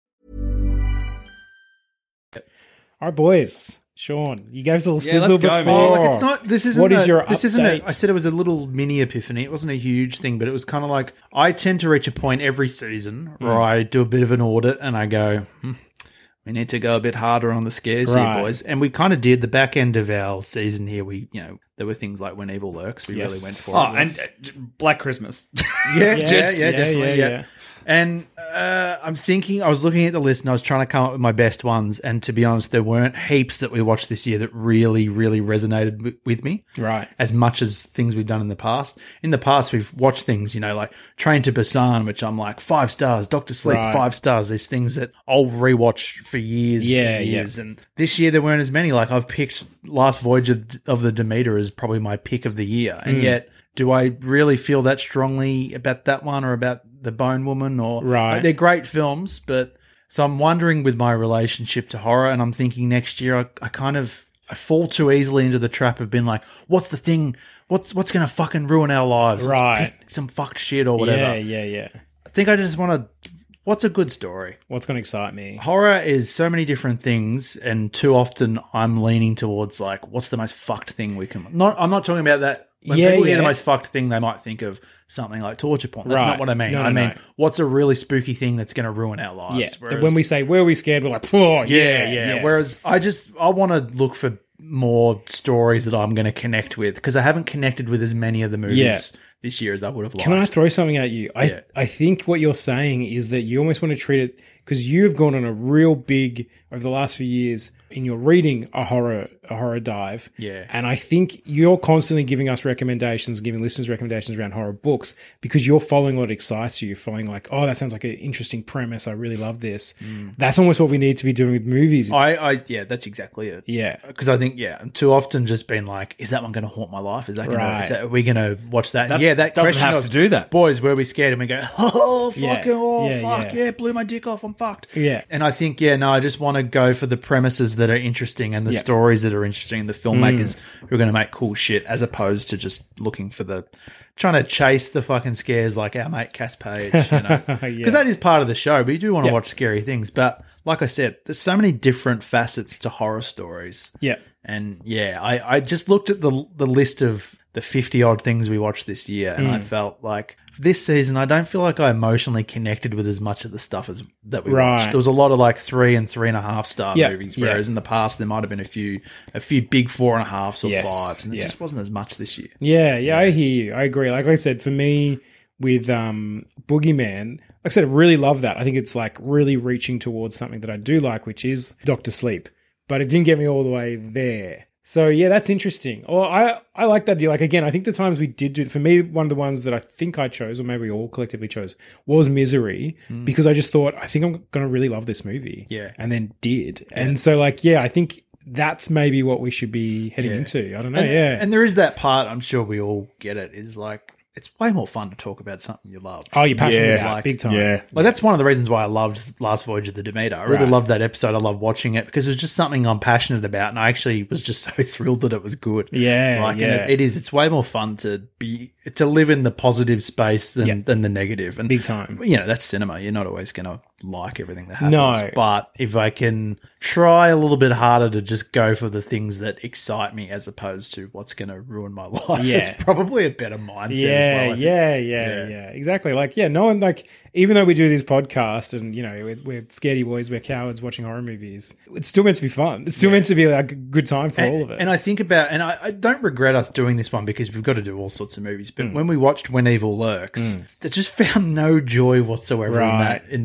All right, boys. Sean, you gave us a little Yeah, sizzle let's go, man. before. Like, it's not. This isn't. What is a- your This isn't. A, update? I said it was a little mini epiphany. It wasn't a huge thing, but it was kind of like I tend to reach a point every season where Mm. I do a bit of an audit and I go, hmm, we need to go a bit harder on the scares Right. here, boys. And we kind of did the back end of our season here. We, you know, there were things like When Evil Lurks. We Yes. really went for Oh, it. and uh, Black Christmas. Yeah, Yes, yeah, yeah, yeah, definitely, yeah, yeah. yeah. And uh, I'm thinking, I was looking at the list and I was trying to come up with my best ones. And to be honest, there weren't heaps that we watched this year that really, really resonated w- with me. Right. As much as things we've done in the past. In the past, we've watched things, you know, like Train to Busan, which I'm like, five stars. Doctor Sleep, Right. five stars. There's things that I'll rewatch for years Yeah, and yeah. years. And this year, there weren't as many. Like, I've picked Last Voyage of, of the Demeter as probably my pick of the year. And Mm. yet, do I really feel that strongly about that one or about The Bone Woman? Or Right. like, they're great films, but so I'm wondering with my relationship to horror, and I'm thinking next year I, I kind of I fall too easily into the trap of being like, what's the thing? What's what's going to fucking ruin our lives? Let's Right. pick some fucked shit or whatever. Yeah, yeah, yeah. I think I just want to. What's a good story? What's going to excite me? Horror is so many different things, and too often I'm leaning towards like, what's the most fucked thing we can? Not, I'm not talking about that. When Yeah, people hear the yeah. most fucked thing, they might think of something like torture porn. That's Right. not what I mean. No, no, I mean, no. what's a really spooky thing that's going to ruin our lives? Yeah. Whereas- when we say, where are we scared? We're like, oh, yeah, yeah, yeah, Whereas I just I want to look for more stories that I'm going to connect with because I haven't connected with as many of the movies Yeah. this year as I would have liked. Can I throw something at you? I Yeah. I think what you're saying is that you almost want to treat it because you've gone on a real big over the last few years in your reading a horror a horror dive. Yeah. And I think you're constantly giving us recommendations, giving listeners recommendations around horror books because you're following what excites you. You're following like, oh, that sounds like an interesting premise. I really love this. That's almost what we need to be doing with movies. Mm. I, I yeah, that's exactly it. yeah. Because I think, yeah, I'm too often just been like, is that one going to haunt my life? Is that going Right. to, is that, are we going to watch that? That yeah, that doesn't question have of, to do that. Boys, were we scared? And we go, oh, Yeah. fucking, oh, Yeah, fuck, yeah. yeah. blew my dick off, I'm fucked. Yeah. And I think, yeah, no, I just want to go for the premises that are interesting and the Yeah. stories that are interesting, the filmmakers who are going to make cool shit, as opposed to just looking for the, trying to chase the fucking scares like our mate Cass Page, you know. Because Yeah. that is part of the show, but you do want to Yeah. watch scary things. But like I said, there's so many different facets to horror stories. Yeah. And yeah, I, I just looked at the the list of the fifty odd things we watched this year, and Mm. I felt like this season I don't feel like I emotionally connected with as much of the stuff as that we Right. watched. There was a lot of like three and three and a half star Yeah, movies, yeah. whereas in the past there might have been a few a few big four and a halves or Yes, fives, and it yeah. just wasn't as much this year. Yeah, yeah, I hear you. I agree. Like I said, for me with um, Boogeyman, like I said, I really love that. I think it's like really reaching towards something that I do like, which is Doctor Sleep. But it didn't get me all the way there. So yeah, that's interesting. Or I, I like that deal. Like again, I think the times we did do, for me, one of the ones that I think I chose, or maybe we all collectively chose, was Misery, because I just thought, I think I'm going to really love this movie. Yeah. And then did. And so like, yeah, I think that's maybe what we should be heading Yeah. into. I don't know. And, yeah. and there is that part, I'm sure we all get it, is like, it's way more fun to talk about something you love. oh, you're passionate Yeah, about it, like- big time. Yeah. Like that's one of the reasons why I loved Last Voyage of the Demeter. I really Right. loved that episode. I loved watching it because it was just something I'm passionate about, and I actually was just so thrilled that it was good. Yeah, like and yeah. it, it is. It's way more fun to be to live in the positive space than Yeah. than the negative. And Big time. You know, that's cinema. You're not always going to like everything that happens. No. But if I can try a little bit harder to just go for the things that excite me as opposed to what's going to ruin my life, Yeah. it's probably a better mindset. Yeah, as well, I think. yeah, yeah, Yeah. yeah, exactly. Like, yeah, no one like, even though we do this podcast and you know we're, we're scaredy boys, we're cowards watching horror movies. It's still meant to be fun. It's still meant to be like a good time for and, all of us. And I think about, and I, I don't regret us doing this one because we've got to do all sorts of movies. Hmm. But when we watched When Evil Lurks, I just found no joy whatsoever in Right. that in that movie.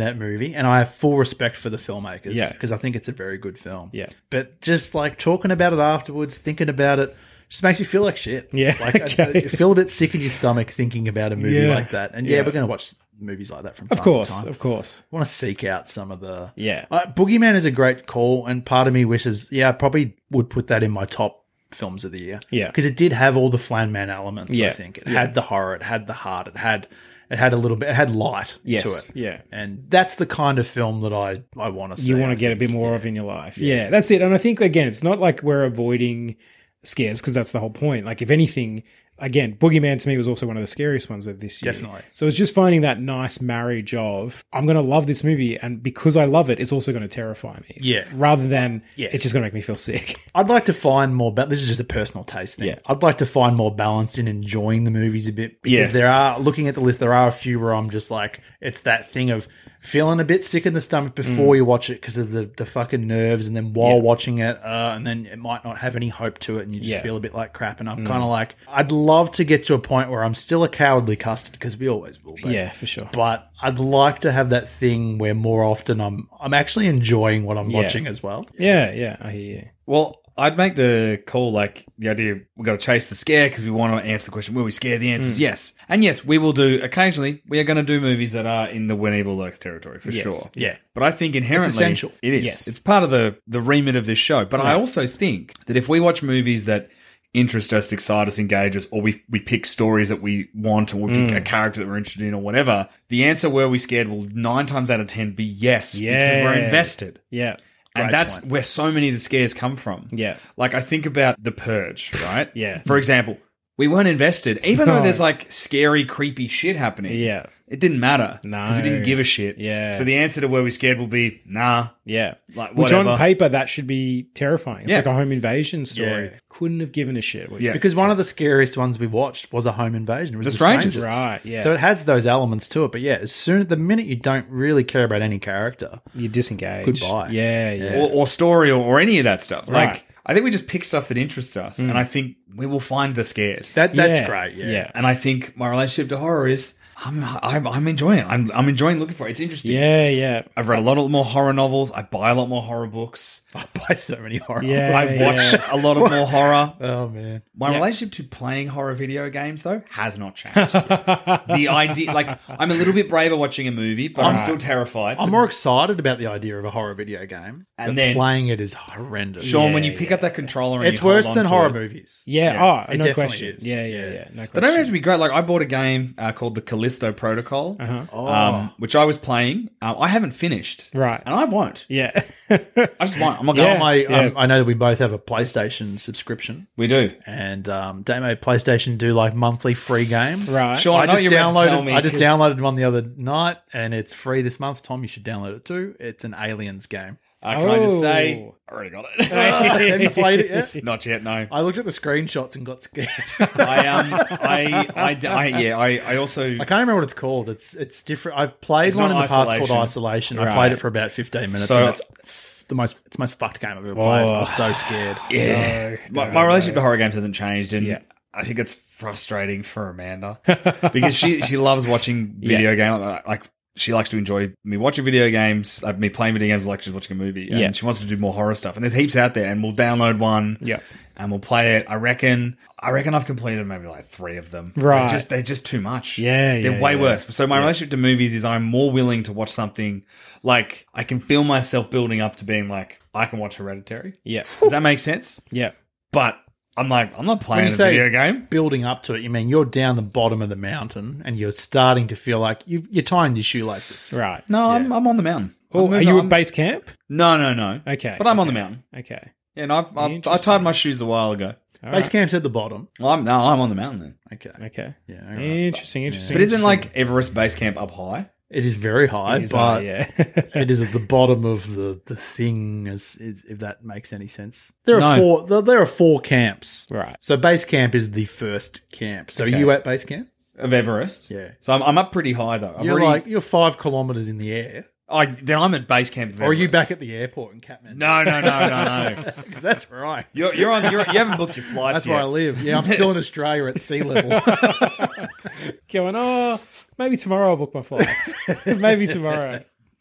movie, and I have full respect for the filmmakers. Yeah. Because I think it's a very good film. Yeah. But just like talking about it afterwards, thinking about it, just makes you feel like shit. Yeah, Like I, okay. you feel a bit sick in your stomach thinking about a movie Yeah. like that. And yeah, Yeah. we're going to watch movies like that from time Of course, to time. of course. I want to seek out some of the... Yeah. Uh, Boogeyman is a great call, and part of me wishes, yeah, I probably would put that in my top films of the year. Yeah. Because it did have all the Flan Man elements, Yeah. I think. It Yeah. had the horror, it had the heart, it had it had a little bit, it had light Yes, to it. yeah. And that's the kind of film that I, I want to see. You want I to get a think. bit more of in your life. Yeah. that's it. And I think, again, it's not like we're avoiding scares because that's the whole point. Like, if anything, again, Boogeyman to me was also one of the scariest ones of this year. Definitely. So it's just finding that nice marriage of, I'm going to love this movie, and because I love it, it's also going to terrify me. Yeah. Rather than Yeah. it's just going to make me feel sick. I'd like to find more, but this is just a personal taste thing. Yeah. I'd like to find more balance in enjoying the movies a bit because Yes. there are, looking at the list, there are a few where I'm just like, it's that thing of feeling a bit sick in the stomach before you watch it because of the, the fucking nerves, and then while Yeah. watching it, uh, and then it might not have any hope to it, and you just Yeah. feel a bit like crap. And I'm kind of like, I'd love to get to a point where I'm still a cowardly custard because we always will be. Yeah, for sure. But I'd like to have that thing where more often I'm I'm actually enjoying what I'm Yeah. watching as well. Yeah, yeah, I hear you. Well, I'd make the call like the idea we've got to chase the scare because we want to answer the question, will we scare? The answer is yes. And yes, we will do, occasionally, we are going to do movies that are in the When Evil Lurks territory, for Yes. sure. Yeah. But I think inherently essential. it is. Yes. It's part of the, the remit of this show. But I also think that if we watch movies that interest us, excite us, engage us, or we, we pick stories that we want, or we pick a character that we're interested in, or whatever, the answer were we scared will nine times out of ten be yes, Yeah. because we're invested. Yeah. And Great that's point. where so many of the scares come from. Yeah. Like, I think about The Purge, right? Yeah. For example, we weren't invested, even though No. there's like scary, creepy shit happening. Yeah. It didn't matter. No. Because we didn't give a shit. Yeah. So the answer to where we scared will be, nah. Yeah. Like, Which whatever. on paper, that should be terrifying. It's Yeah. like a home invasion story. Yeah. Couldn't have given a shit. Yeah. Because one of the scariest ones we watched was a home invasion. It was The The Strangers. Strangers. Right, yeah. So it has those elements to it. But yeah, as soon the minute you don't really care about any character, You disengage. Goodbye. Yeah, yeah. Or, or story or, or any of that stuff. Right. Like, I think we just pick stuff that interests us. And I think we will find the scares. that that's Yeah. great. Yeah. Yeah. and I think my relationship to horror is, I'm, I'm, I'm enjoying it. I'm, I'm enjoying looking for it. It's interesting. Yeah, yeah. I've read a lot of more horror novels. I buy a lot more horror books. I buy so many horror. Yeah. I've watched a lot of more horror. Oh man. My Yeah. relationship to playing horror video games, though, has not changed. The idea, like, I'm a little bit braver watching a movie, but I'm still terrified. I'm more excited about the idea of a horror video game, And but then- playing it is horrendous. Sean, Yeah, when you pick up that controller, and It's you hold worse on than to horror it, movies. Yeah, Yeah, oh, it no definitely question. is. Yeah, yeah, yeah. Yeah. No They don't question. have to be great. Like, I bought a game uh, called the Callisto Protocol, Uh-huh. um, which I was playing. Uh, I haven't finished, Right. And I won't. Yeah. I just won't. I'm not Yeah. going. My, yeah. um, I know that we both have a PlayStation subscription, We do. and um, Damo PlayStation do like monthly free games. Right. Sean, I I know just you're about to tell downloaded. me I just 'cause- downloaded one the other night, and it's free this month. Tom, you should download it too. It's an Aliens game. Uh, can I just say, Oh. I already got it. Have you played it yet? Not yet, no. I looked at the screenshots and got scared. I um, I, I, I, yeah, I, I also. I can't remember what it's called. It's it's different. I've played It's one in not the past Isolation. called Isolation. I Right. played it for about fifteen minutes, So- and it's the most it's the most fucked game I've ever played. I was so scared. Yeah. No, my, no, my no. relationship to horror games hasn't changed, and Yeah. I think it's frustrating for Amanda because she she loves watching video game like, like she likes to enjoy me watching video games, like me playing video games like she's watching a movie, and Yeah. she wants to do more horror stuff. And there's heaps out there, and we'll download one, Yeah. and we'll play it. I reckon I reckon I've completed maybe like three of them. Right. They're just they're just too much. Yeah, they're yeah, way yeah. worse. So my relationship to movies is I'm more willing to watch something like I can feel myself building up to being like I can watch Hereditary. Yeah. Does that make sense? Yeah. But I'm like, I'm not When playing you a say video game. building up to it, you mean you're down the bottom of the mountain and you're starting to feel like you've, you're tying your shoelaces. Right. No, I'm, I'm on the mountain. Oh, I'm are moving you on. at base camp? No, no, no. Okay. But I'm on okay. the mountain. Okay. Yeah, and I've, I've, I Interesting. tied my shoes a while ago. All Base right. camp's at the bottom. Well, I'm, no, I'm on the mountain then. Okay. Okay. Yeah. all right. Interesting. Interesting. But isn't interesting. like Everest Base Camp up high? It is very high, It is but high, yeah. it is at the bottom of the, the thing, as, is, if that makes any sense. There are No. four. There, there are four camps. Right. So base camp is the first camp. So Okay. are you at base camp? Of Everest? Yeah. So I'm, I'm up pretty high though. I've You're already- like you're five kilometers in the air, I, then I'm at Base Camp of or are you Everest. back at the airport in Kathmandu? No, no, no, no, no. because that's where I. You're, you're on. You're, you haven't booked your flights That's yet. where I live. Yeah, I'm still in Australia at sea level. Going, oh, maybe tomorrow I'll book my flights. Maybe tomorrow.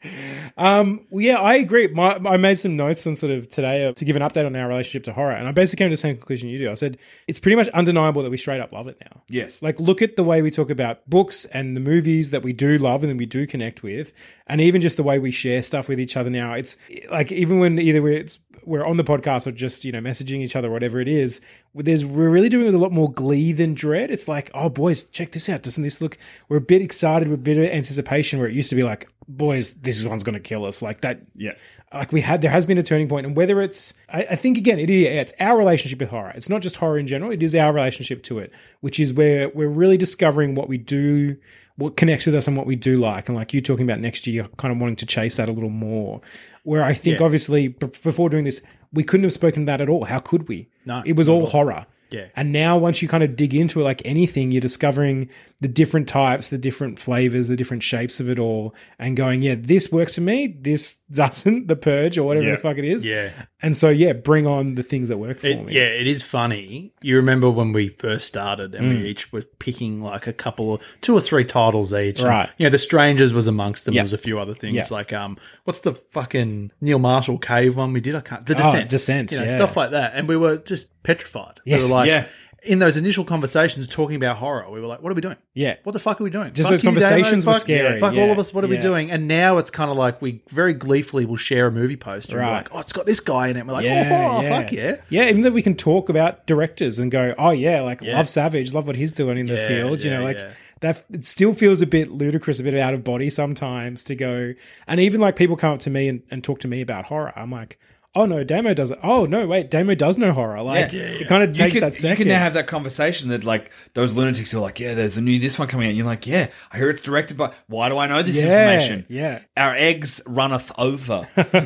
Um, well, yeah, I agree. My, I made some notes on sort of today uh, to give an update on our relationship to horror, and I basically came to the same conclusion you do. I said it's pretty much undeniable that we straight up love it now. Yes. Like, look at the way we talk about books and the movies that we do love and that we do connect with, and even just the way we share stuff with each other now. It's like, even when either we're, it's, we're on the podcast or just, you know, messaging each other, whatever it is, there's, we're really doing it with a lot more glee than dread. It's like, oh, boys, check this out. Doesn't this look... We're a bit excited, we're a bit of anticipation, where it used to be like, boys, this one's going to kill us. Like that. Yeah. Like we had, there has been a turning point. And whether it's, I, I think again, it is, it's our relationship with horror. It's not just horror in general. It is our relationship to it, which is where we're really discovering what we do, what connects with us and what we do like. And like you talking about next year, kind of wanting to chase that a little more, where I think Yeah. obviously b- before doing this, we couldn't have spoken that at all. How could we? No. It was all horror. Yeah. And now once you kind of dig into it, like anything, you're discovering the different types, the different flavors, the different shapes of it all, and going, yeah, this works for me, this doesn't, The Purge or whatever Yeah. the fuck it is. Yeah. And so, yeah, bring on the things that work for It, me. yeah, it is funny. You remember when we first started and Mm. we each were picking like a couple of two or three titles each. And, Right. you know, The Strangers was amongst them. Yeah. There was a few other things Yeah. like um, what's the fucking Neil Marshall cave one we did? I can't. The Oh, Descent. Descent, You know, yeah. stuff like that. And we were just petrified. Yes. We were like, Yeah. in those initial conversations talking about horror, we were like, what are we doing? Yeah. What the fuck are we doing? Just Fuck those you, conversations Damo. were Fuck- scary. Yeah, fuck Yeah. all of us. What are we Yeah. doing? And now it's kind of like we very gleefully will share a movie poster and be Right. like, oh, it's got this guy in it. And we're like, Yeah, oh, yeah. fuck yeah. Yeah, even though we can talk about directors and go, oh yeah, like Yeah. love Savage, love what he's doing in the Yeah, field. You yeah, know, like yeah. that. It still feels a bit ludicrous, a bit out of body sometimes to go. And even like people come up to me and, and talk to me about horror. I'm like, oh no, Damo does it. Oh no, wait, Damo does know horror. Like Yeah. it kind of You makes could, that you second. can now have that conversation that like those lunatics who are like, yeah, there's a new this one coming out. And you're like, yeah, I hear it's directed by. Why do I know this Yeah, information? yeah. Our eggs runneth over.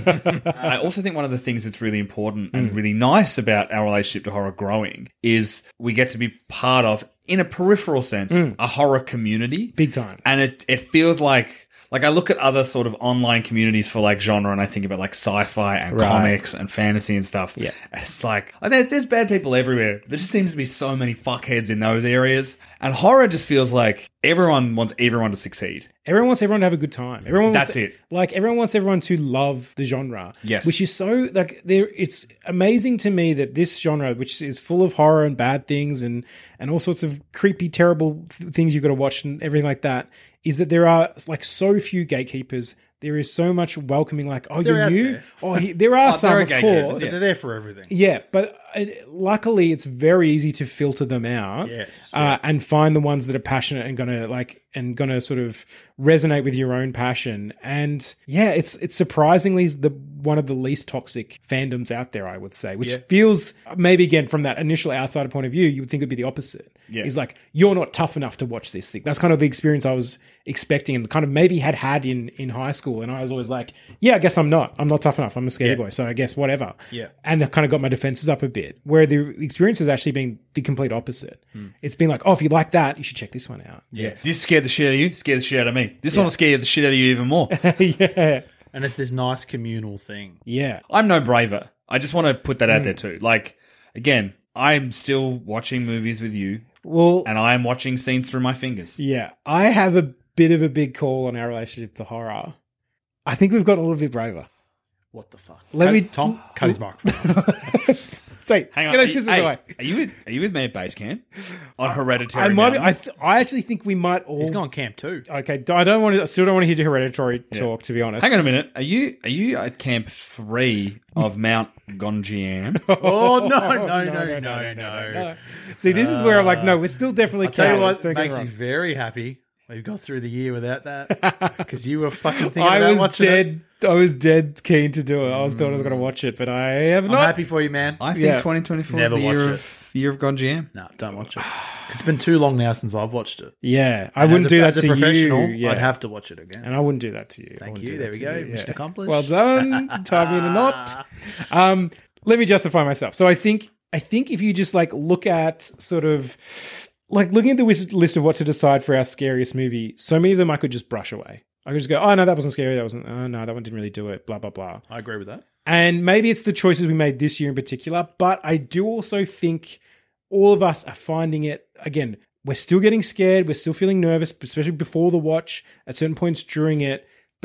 I also think one of the things that's really important and Mm. really nice about our relationship to horror growing is we get to be part of, in a peripheral sense, a horror community. Mm. Big time. And it, it feels like, like I look at other sort of online communities for like genre and I think about like sci-fi and Right. comics and fantasy and stuff. Yeah. It's like, like, there, there's bad people everywhere. There just seems to be so many fuckheads in those areas. And horror just feels like everyone wants everyone to succeed. Everyone wants everyone to have a good time. Everyone wants, That's it. Like everyone wants everyone to love the genre. Yes. Which is so like there it's amazing to me that this genre, which is full of horror and bad things and and all sorts of creepy, terrible th- things you've got to watch and everything like that, is that there are like so few gatekeepers. There is so much welcoming, like, oh, They're you're out new? there. Oh, he, there are Oh, some, there are of gatekeepers, course. yeah. They're there for everything. Yeah, but uh, luckily it's very easy to filter them out. Yes, uh, yeah. and find the ones that are passionate and gonna like and gonna sort of resonate with your own passion. And yeah, it's it's surprisingly the one of the least toxic fandoms out there, I would say, which Yeah. feels maybe again from that initial outsider point of view, you would think it'd be the opposite. Yeah. Is like you're not tough enough to watch this thing. That's kind of the experience I was expecting and kind of maybe had had in in high school. And I was always like, yeah, I guess I'm not. I'm not tough enough. I'm a scaredy Yeah. boy. So I guess whatever. Yeah. And that kind of got my defenses up a bit. Where the experience has actually been the complete opposite. Hmm. It's been like, oh, if you like that, you should check this one out. Yeah. This scared the shit out of you, scared the shit out of me. This one will scare the shit out of you even more. yeah. And it's this nice communal thing. Yeah. I'm no braver. I just want to put that out Mm. there too. Like, again, I'm still watching movies with you Well, and I am watching scenes through my fingers. yeah. I have a bit of a big call on our relationship to horror. I think we've got a little bit braver. What the fuck? Let Cut- me- Tom, cut his microphone. Say, Hang on. get Are us you, just hey, away. are you with are you with me at base camp? On Hereditary. I might. Be, Mountain? I, th- I actually think we might all. He's gone camp too. Okay, I don't want to. I still don't want to hear the hereditary talk. To be honest, Hang on a minute. Are you are you at camp three of Mount Gonjiam? Oh, no, no, no, no, no. See, this is where I'm like, no, we're still definitely. I'll tell you cowards, what don't get makes me me wrong. very happy. We've got through the year without that because you were fucking thinking I about was watching dead. it. I was dead keen to do it. I was thought I was going to watch it, but I have I'm not. happy for you, man. I think Yeah. twenty twenty-four is Never the year watched of year of Gonjiam. No, don't watch it. 'Cause it's been too long now since I've watched it. Yeah, I And wouldn't as a- do that as a to professional, you. Yeah. I'd have to watch it again. and I wouldn't do that to you. I Thank wouldn't you. do There that we to go. you. Mission Yeah. accomplished. Well done. Tie me in a knot. Um, let me justify myself. So I think I think if you just like look at sort of like looking at the wis- list of what to decide for our scariest movie, so many of them I could just brush away. I could just go, oh no, that wasn't scary. That wasn't. Oh no, that one didn't really do it. Blah blah blah. I agree with that. And maybe it's the choices we made this year in particular, but I do also think all of us are finding it, again, we're still getting scared, we're still feeling nervous, especially before the watch, at certain points during it,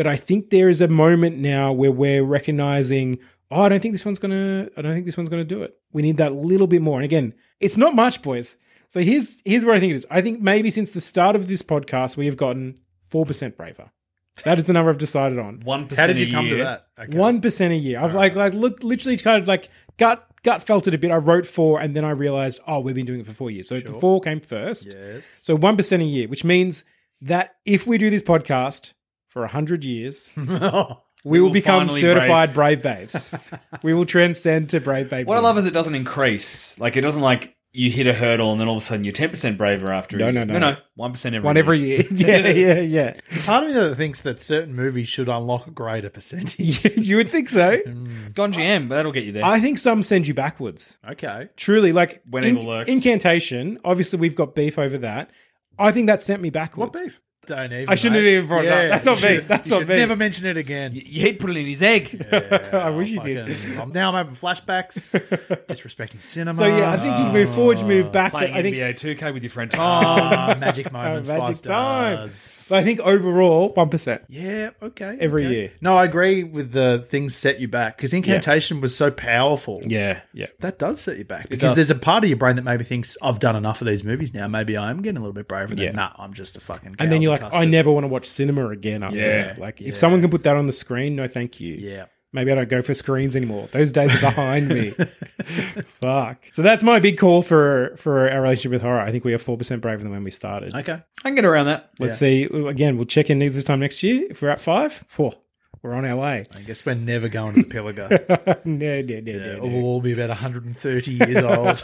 But I think there is a moment now where we're recognizing, oh, I don't think this one's gonna, I don't think this one's gonna do it. We need that little bit more. And again, it's not much, boys. So here's here's what I think it is. I think maybe since the start of this podcast, we have gotten four percent braver. That is the number I've decided on. One percent. How did you a come year. to that? Okay. One percent a year. I've like like look literally kind of like gut gut felt it a bit. I wrote four, and then I realized, oh, we've been doing it for four years. So the four came first. Yes. So one percent a year, which means that if we do this podcast for a hundred years, we, We will will become finally certified brave, babes. We will transcend to brave babes. What I love is it doesn't increase. Like, it doesn't like you hit a hurdle and then all of a sudden you're ten percent braver after. No, it. no, no. No, no. one percent every one year. every year. Yeah, yeah, yeah. There's a part of me that thinks that certain movies should unlock a greater percentage. You would think so. Gone G M, but that'll get you there. I think some send you backwards. Okay. Truly, like When in- evil lurks. Incantation. Obviously, we've got beef over that. I think that sent me backwards. What beef? Don't even. I shouldn't have mate. even brought it up. That's you not me. should- That's you not should me. Never mention it again. you, you hate putting it in his egg. I wish you did. Fucking- now I'm having flashbacks, disrespecting cinema. So yeah, I think you move forward, you move back. But Playing I think N B A two K with your friend Tom. Ah, magic moments, Oh, magic five stars. But I think overall, one percent. Yeah, okay. Every okay. year. No, I agree with the things set you back because incantation was so powerful. Yeah, yeah. That does set you back because does. there's a part of your brain that maybe thinks, I've done enough of these movies now. Maybe I am getting a little bit braver. Yeah. Than, nah, I'm just a fucking And then you're like, coward I custard." never want to watch cinema again after Yeah. that. Like, if someone can put that on the screen, no thank you. Yeah. Maybe I don't go for screens anymore. Those days are behind me. Fuck. So that's my big call for for our relationship with horror. I think we are four percent braver than when we started. Okay. I can get around that. Let's see. Again, we'll check in this time next year. If we're at five, four. We're on our way. I guess we're never going to the Pilliga. no, no, no, Yeah, no, or no. we'll all be about one hundred thirty years old.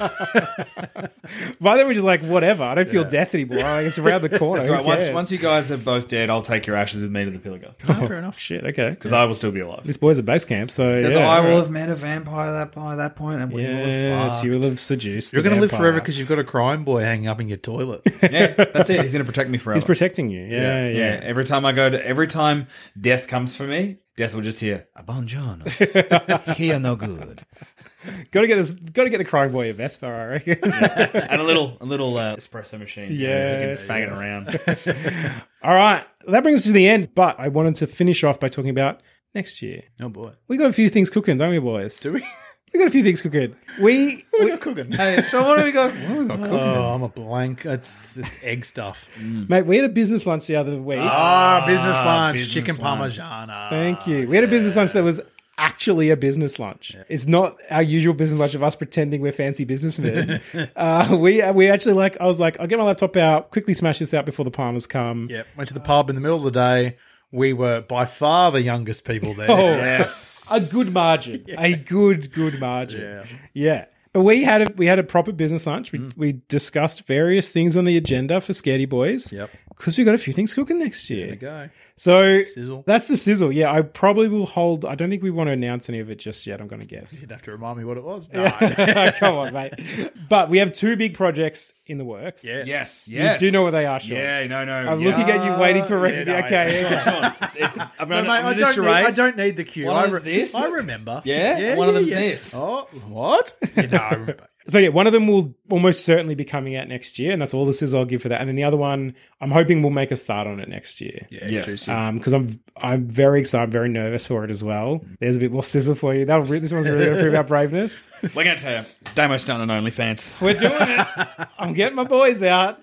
By then, we're just like, whatever. I don't feel death anymore. Like, it's around the corner. That's Who right. Once, cares? once you guys are both dead, I'll take your ashes with me to the Pilliga. Oh, fair enough. Shit, okay. Because I will still be alive. This boy's at base camp, so Because yeah. I will alright. have met a vampire that by that point, and we will have Yes, fucked. you will have seduced. You're the going to live vampire. forever because you've got a crime boy hanging up in your toilet. Yeah, that's it. He's going to protect me forever. He's protecting you. Yeah, yeah. Every time I go to, every time death comes for me, death will just hear a buongiorno. Here no good, Got to get this. Got to get the crime boy a Vespa, I reckon. and a little, a little uh, espresso machine. Yes, so he can fang it around. All right, that brings us to the end. But I wanted to finish off by talking about next year. Oh, boy. We got a few things cooking, don't we, boys? Do we? We got a few things cooking. We, we cooking? Hey, so what do we got? What have we got cooking? Oh, I'm a blank. It's it's egg stuff. mate, we had a business lunch the other week. Ah, business lunch, business chicken lunch. parmigiana. Thank you. We had a business lunch that was actually a business lunch. It's not our usual business lunch of us pretending we're fancy businessmen. uh, we we actually like. I was like, I'll get my laptop out, quickly smash this out before the Palmers come. Yep. Went to the pub in the middle of the day. We were by far the youngest people there. Oh, Yes. a good margin, a good good margin. Yeah. Yeah. But we had a we had a proper business lunch. We we discussed various things on the agenda for Scaredy Boys. Yep. Because we got a few things cooking next year. There we go. So Sizzle. that's the sizzle. Yeah, I probably will hold. I don't think we want to announce any of it just yet. I'm going to guess. You'd have to remind me what it was. No. Come on, mate. But we have two big projects in the works. Yeah. Yes, yes. do know what they are, Sean. Yeah, no, no. I'm yeah. looking at you, waiting for yeah, Randy. no, okay. Sean, it's, I'm No, gonna, mate, I'm I, gonna do don't need, charades. I don't need the cue. One I, of re- this. I remember. Yeah? One of them's yeah. this. Oh, what? Yeah, no, I remember. So yeah, one of them will almost certainly be coming out next year, and that's all the sizzle I'll give for that. And then the other one, I'm hoping we'll make a start on it next year. Yeah, Yes. juicy. Um, because I'm I'm very excited, I'm very nervous for it as well. There's a bit more sizzle for you. That'll re- this one's really going to prove our braveness. We're going to tell you, Damo's starting on OnlyFans. We're doing it. I'm getting my boys out.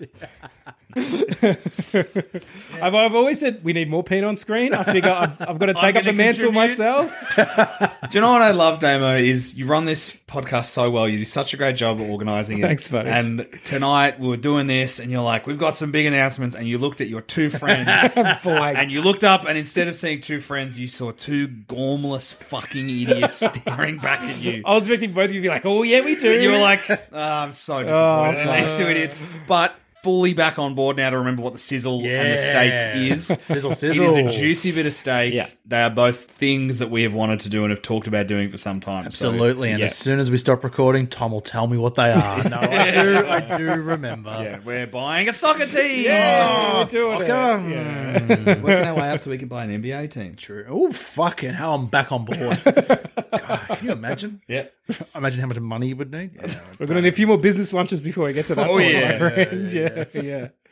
I've, I've always said we need more paint on screen. I figure I've, I've got to take up gonna the mantle contribute. myself. Do you know what I love, Damo, is you run this podcast so well. You do such a great job of organising it. Thanks, buddy. And tonight we were doing this and you're like, we've got some big announcements, and you looked at your two friends Blank. and you looked up, and instead of seeing two friends, you saw two gormless fucking idiots staring back at you. I was expecting both of you to be like, oh, yeah, we do. And you were like, oh, I'm so disappointed in fuck. these two idiots. But fully back on board now to remember what the sizzle and the Yeah. steak is. Sizzle, It sizzle. is a juicy bit of steak. Yeah. They are both things that we have wanted to do and have talked about doing for some time. So- Absolutely. And yeah. as soon as we stop recording, Tom will tell me what they are. No, I do. I do remember. yeah, we're buying a soccer team. Yeah, Oh, we're doing it. soccer. Yeah. Working our way up so we can buy an N B A team. True. Oh, fucking hell, I'm back on board. God, can you imagine? Yeah. Imagine how much money you would need. We're going to need a few more business lunches before we get to that Oh, point, yeah. my friend. Yeah, yeah.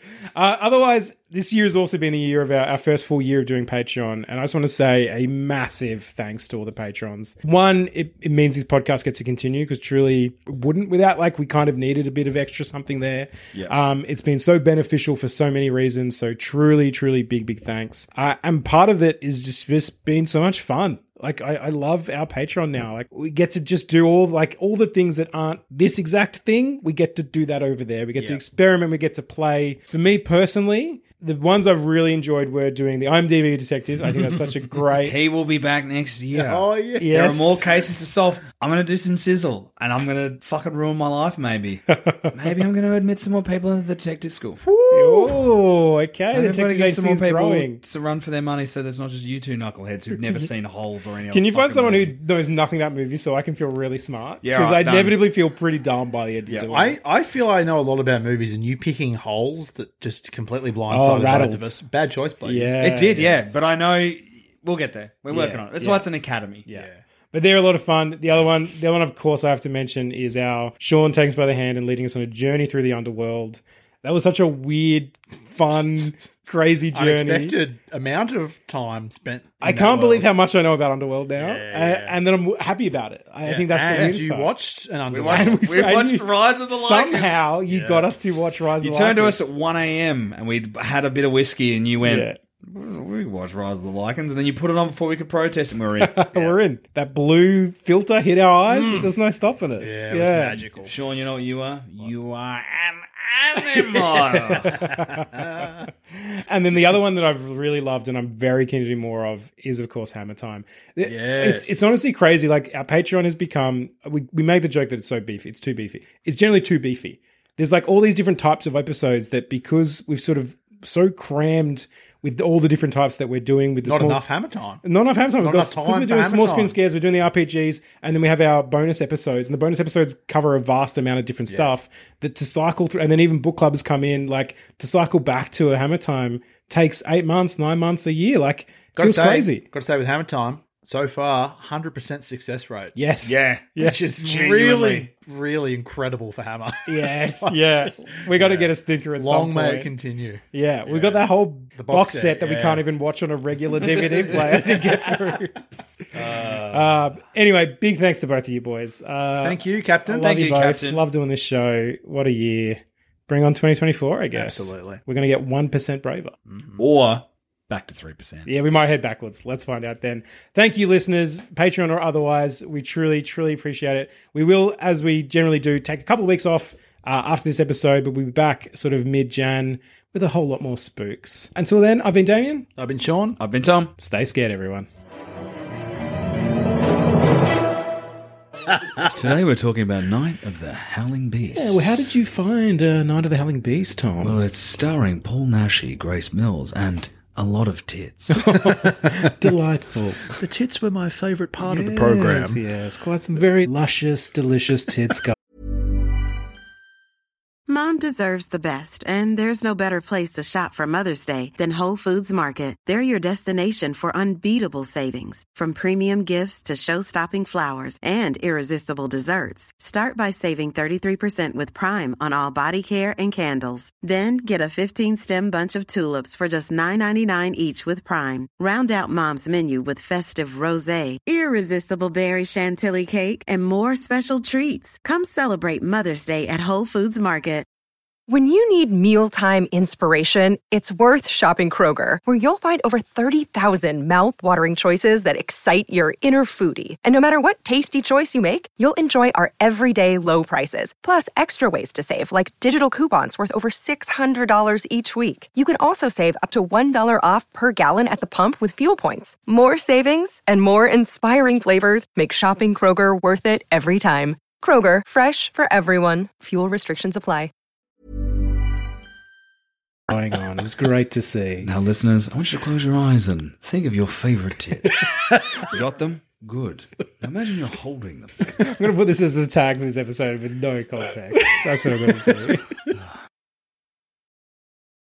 Uh, otherwise, this year has also been a year of our, our first full year of doing Patreon. And I just want to say a massive thanks to all the patrons. One, it, it means this podcast gets to continue because truly wouldn't without, like, we kind of needed a bit of extra something there. Yeah. Um, it's been so beneficial for so many reasons. So truly, truly big, big thanks. Uh, and part of it is just, just been so much fun. Like, I, I love our Patreon now. Like, we get to just do all, like, all the things that aren't this exact thing. We get to do that over there. We get to experiment. We get to play. For me personally, the ones I've really enjoyed were doing the IMDb Detective. I think that's such a great... He will be back next year. Oh, yeah. Yes. There are more cases to solve. I'm going to do some sizzle, and I'm going to fucking ruin my life, maybe. Maybe I'm going to admit some more people into the detective school. Oh, okay. Maybe The I've got to detective give some more agency is people growing. to run for their money so there's not just you two knuckleheads who've never seen holes or any other Can you find fucking someone movie. who knows nothing about movies so I can feel really smart? Yeah, Because right, I done. inevitably feel pretty dumb by the end of doing I, it. I feel I know a lot about movies, and you picking holes that just completely blindsided Oh, both rattled. of us. Bad choice, buddy. Yeah. It did, yes. yeah. But I know we'll get there. We're working Yeah, on it. That's yeah. why it's an academy. Yeah. But they're a lot of fun. The other one, the other one, of course, I have to mention is our Sean takes us by the hand and leading us on a journey through the underworld. That was such a weird, fun, crazy journey. Unexpected amount of time spent. in I that can't believe world. how much I know about Underworld now, Yeah, and, yeah. and then I'm happy about it. I Yeah. think that's the and weirdest you part. watched an We underworld. watched, we And watched you- Rise of the Lycans. Somehow you got us to watch Rise You of the turned to Lycans. us at one a.m. and we'd had a bit of whiskey and you went, Yeah. we watched Rise of the Lycans, and then you put it on before we could protest and we were in. We're in. That blue filter hit our eyes. There's no stopping us. Yeah, it was magical. Sean, you know what you are? You are an animal. And then the other one that I've really loved and I'm very keen to do more of is, of course, Hammer Time. It- Yes. It's it's honestly crazy. Like, our Patreon has become, we, we make the joke that it's so beefy. It's too beefy. It's generally too beefy. There's like all these different types of episodes that, because we've sort of so crammed with all the different types that we're doing with the Not small, enough hammer time. Not enough hammer time. Not Because, enough because time we're for doing hammer small screen time. scares, we're doing the R P Gs, and then we have our bonus episodes. And the bonus episodes cover a vast amount of different stuff that to cycle through. And then even book clubs come in, like, to cycle back to a Hammer Time takes eight months, nine months, a year. Like, Gotta feels say, crazy. Got to say, with hammer time, so far, one hundred percent success rate. Yes. yeah. Which is Genuinely. really, really incredible for Hammer. Yes. Yeah. We got to get a stinker at Long some may point. it continue. Yeah, we got that whole The box, box set, set, that we yeah. can't even watch on a regular D V D player to get through. Uh, anyway, big thanks to both of you boys. Uh, Thank you, Captain. I love Thank you you, both. Captain. Love doing this show. What a year. Bring on twenty twenty-four, I guess. Absolutely. We're going to get one percent braver. Or back to three percent. Yeah, we might head backwards. Let's find out then. Thank you, listeners, Patreon or otherwise. We truly, truly appreciate it. We will, as we generally do, take a couple of weeks off uh, after this episode, but we'll be back sort of mid-Jan with a whole lot more spooks. Until then, I've been Damien. I've been Sean. I've been Tom. Stay scared, everyone. Today we're talking about Night of the Howling Beast. Yeah, well, how did you find uh, Night of the Howling Beast, Tom? Well, it's starring Paul Naschy, Grace Mills, and a lot of tits. Delightful. The tits were my favourite part of the Yes, program. yes. Quite some very luscious, delicious tits. Go- Mom deserves the best, and there's no better place to shop for Mother's Day than Whole Foods Market. They're your destination for unbeatable savings, from premium gifts to show-stopping flowers and irresistible desserts. Start by saving thirty-three percent with Prime on all body care and candles. Then get a fifteen-stem bunch of tulips for just nine ninety-nine each with Prime. Round out Mom's menu with festive rosé, irresistible berry chantilly cake, and more special treats. Come celebrate Mother's Day at Whole Foods Market. When you need mealtime inspiration, it's worth shopping Kroger, where you'll find over thirty thousand mouth-watering choices that excite your inner foodie. And no matter what tasty choice you make, you'll enjoy our everyday low prices, plus extra ways to save, like digital coupons worth over six hundred dollars each week. You can also save up to one dollar off per gallon at the pump with fuel points. More savings and more inspiring flavors make shopping Kroger worth it every time. Kroger, fresh for everyone. Fuel restrictions apply. going on. It was great to see. Now, listeners, I want you to close your eyes and think of your favourite tits. You got them? Good. Now imagine you're holding them. I'm going to put this as the tag for this episode with no context. That's what I'm going to do.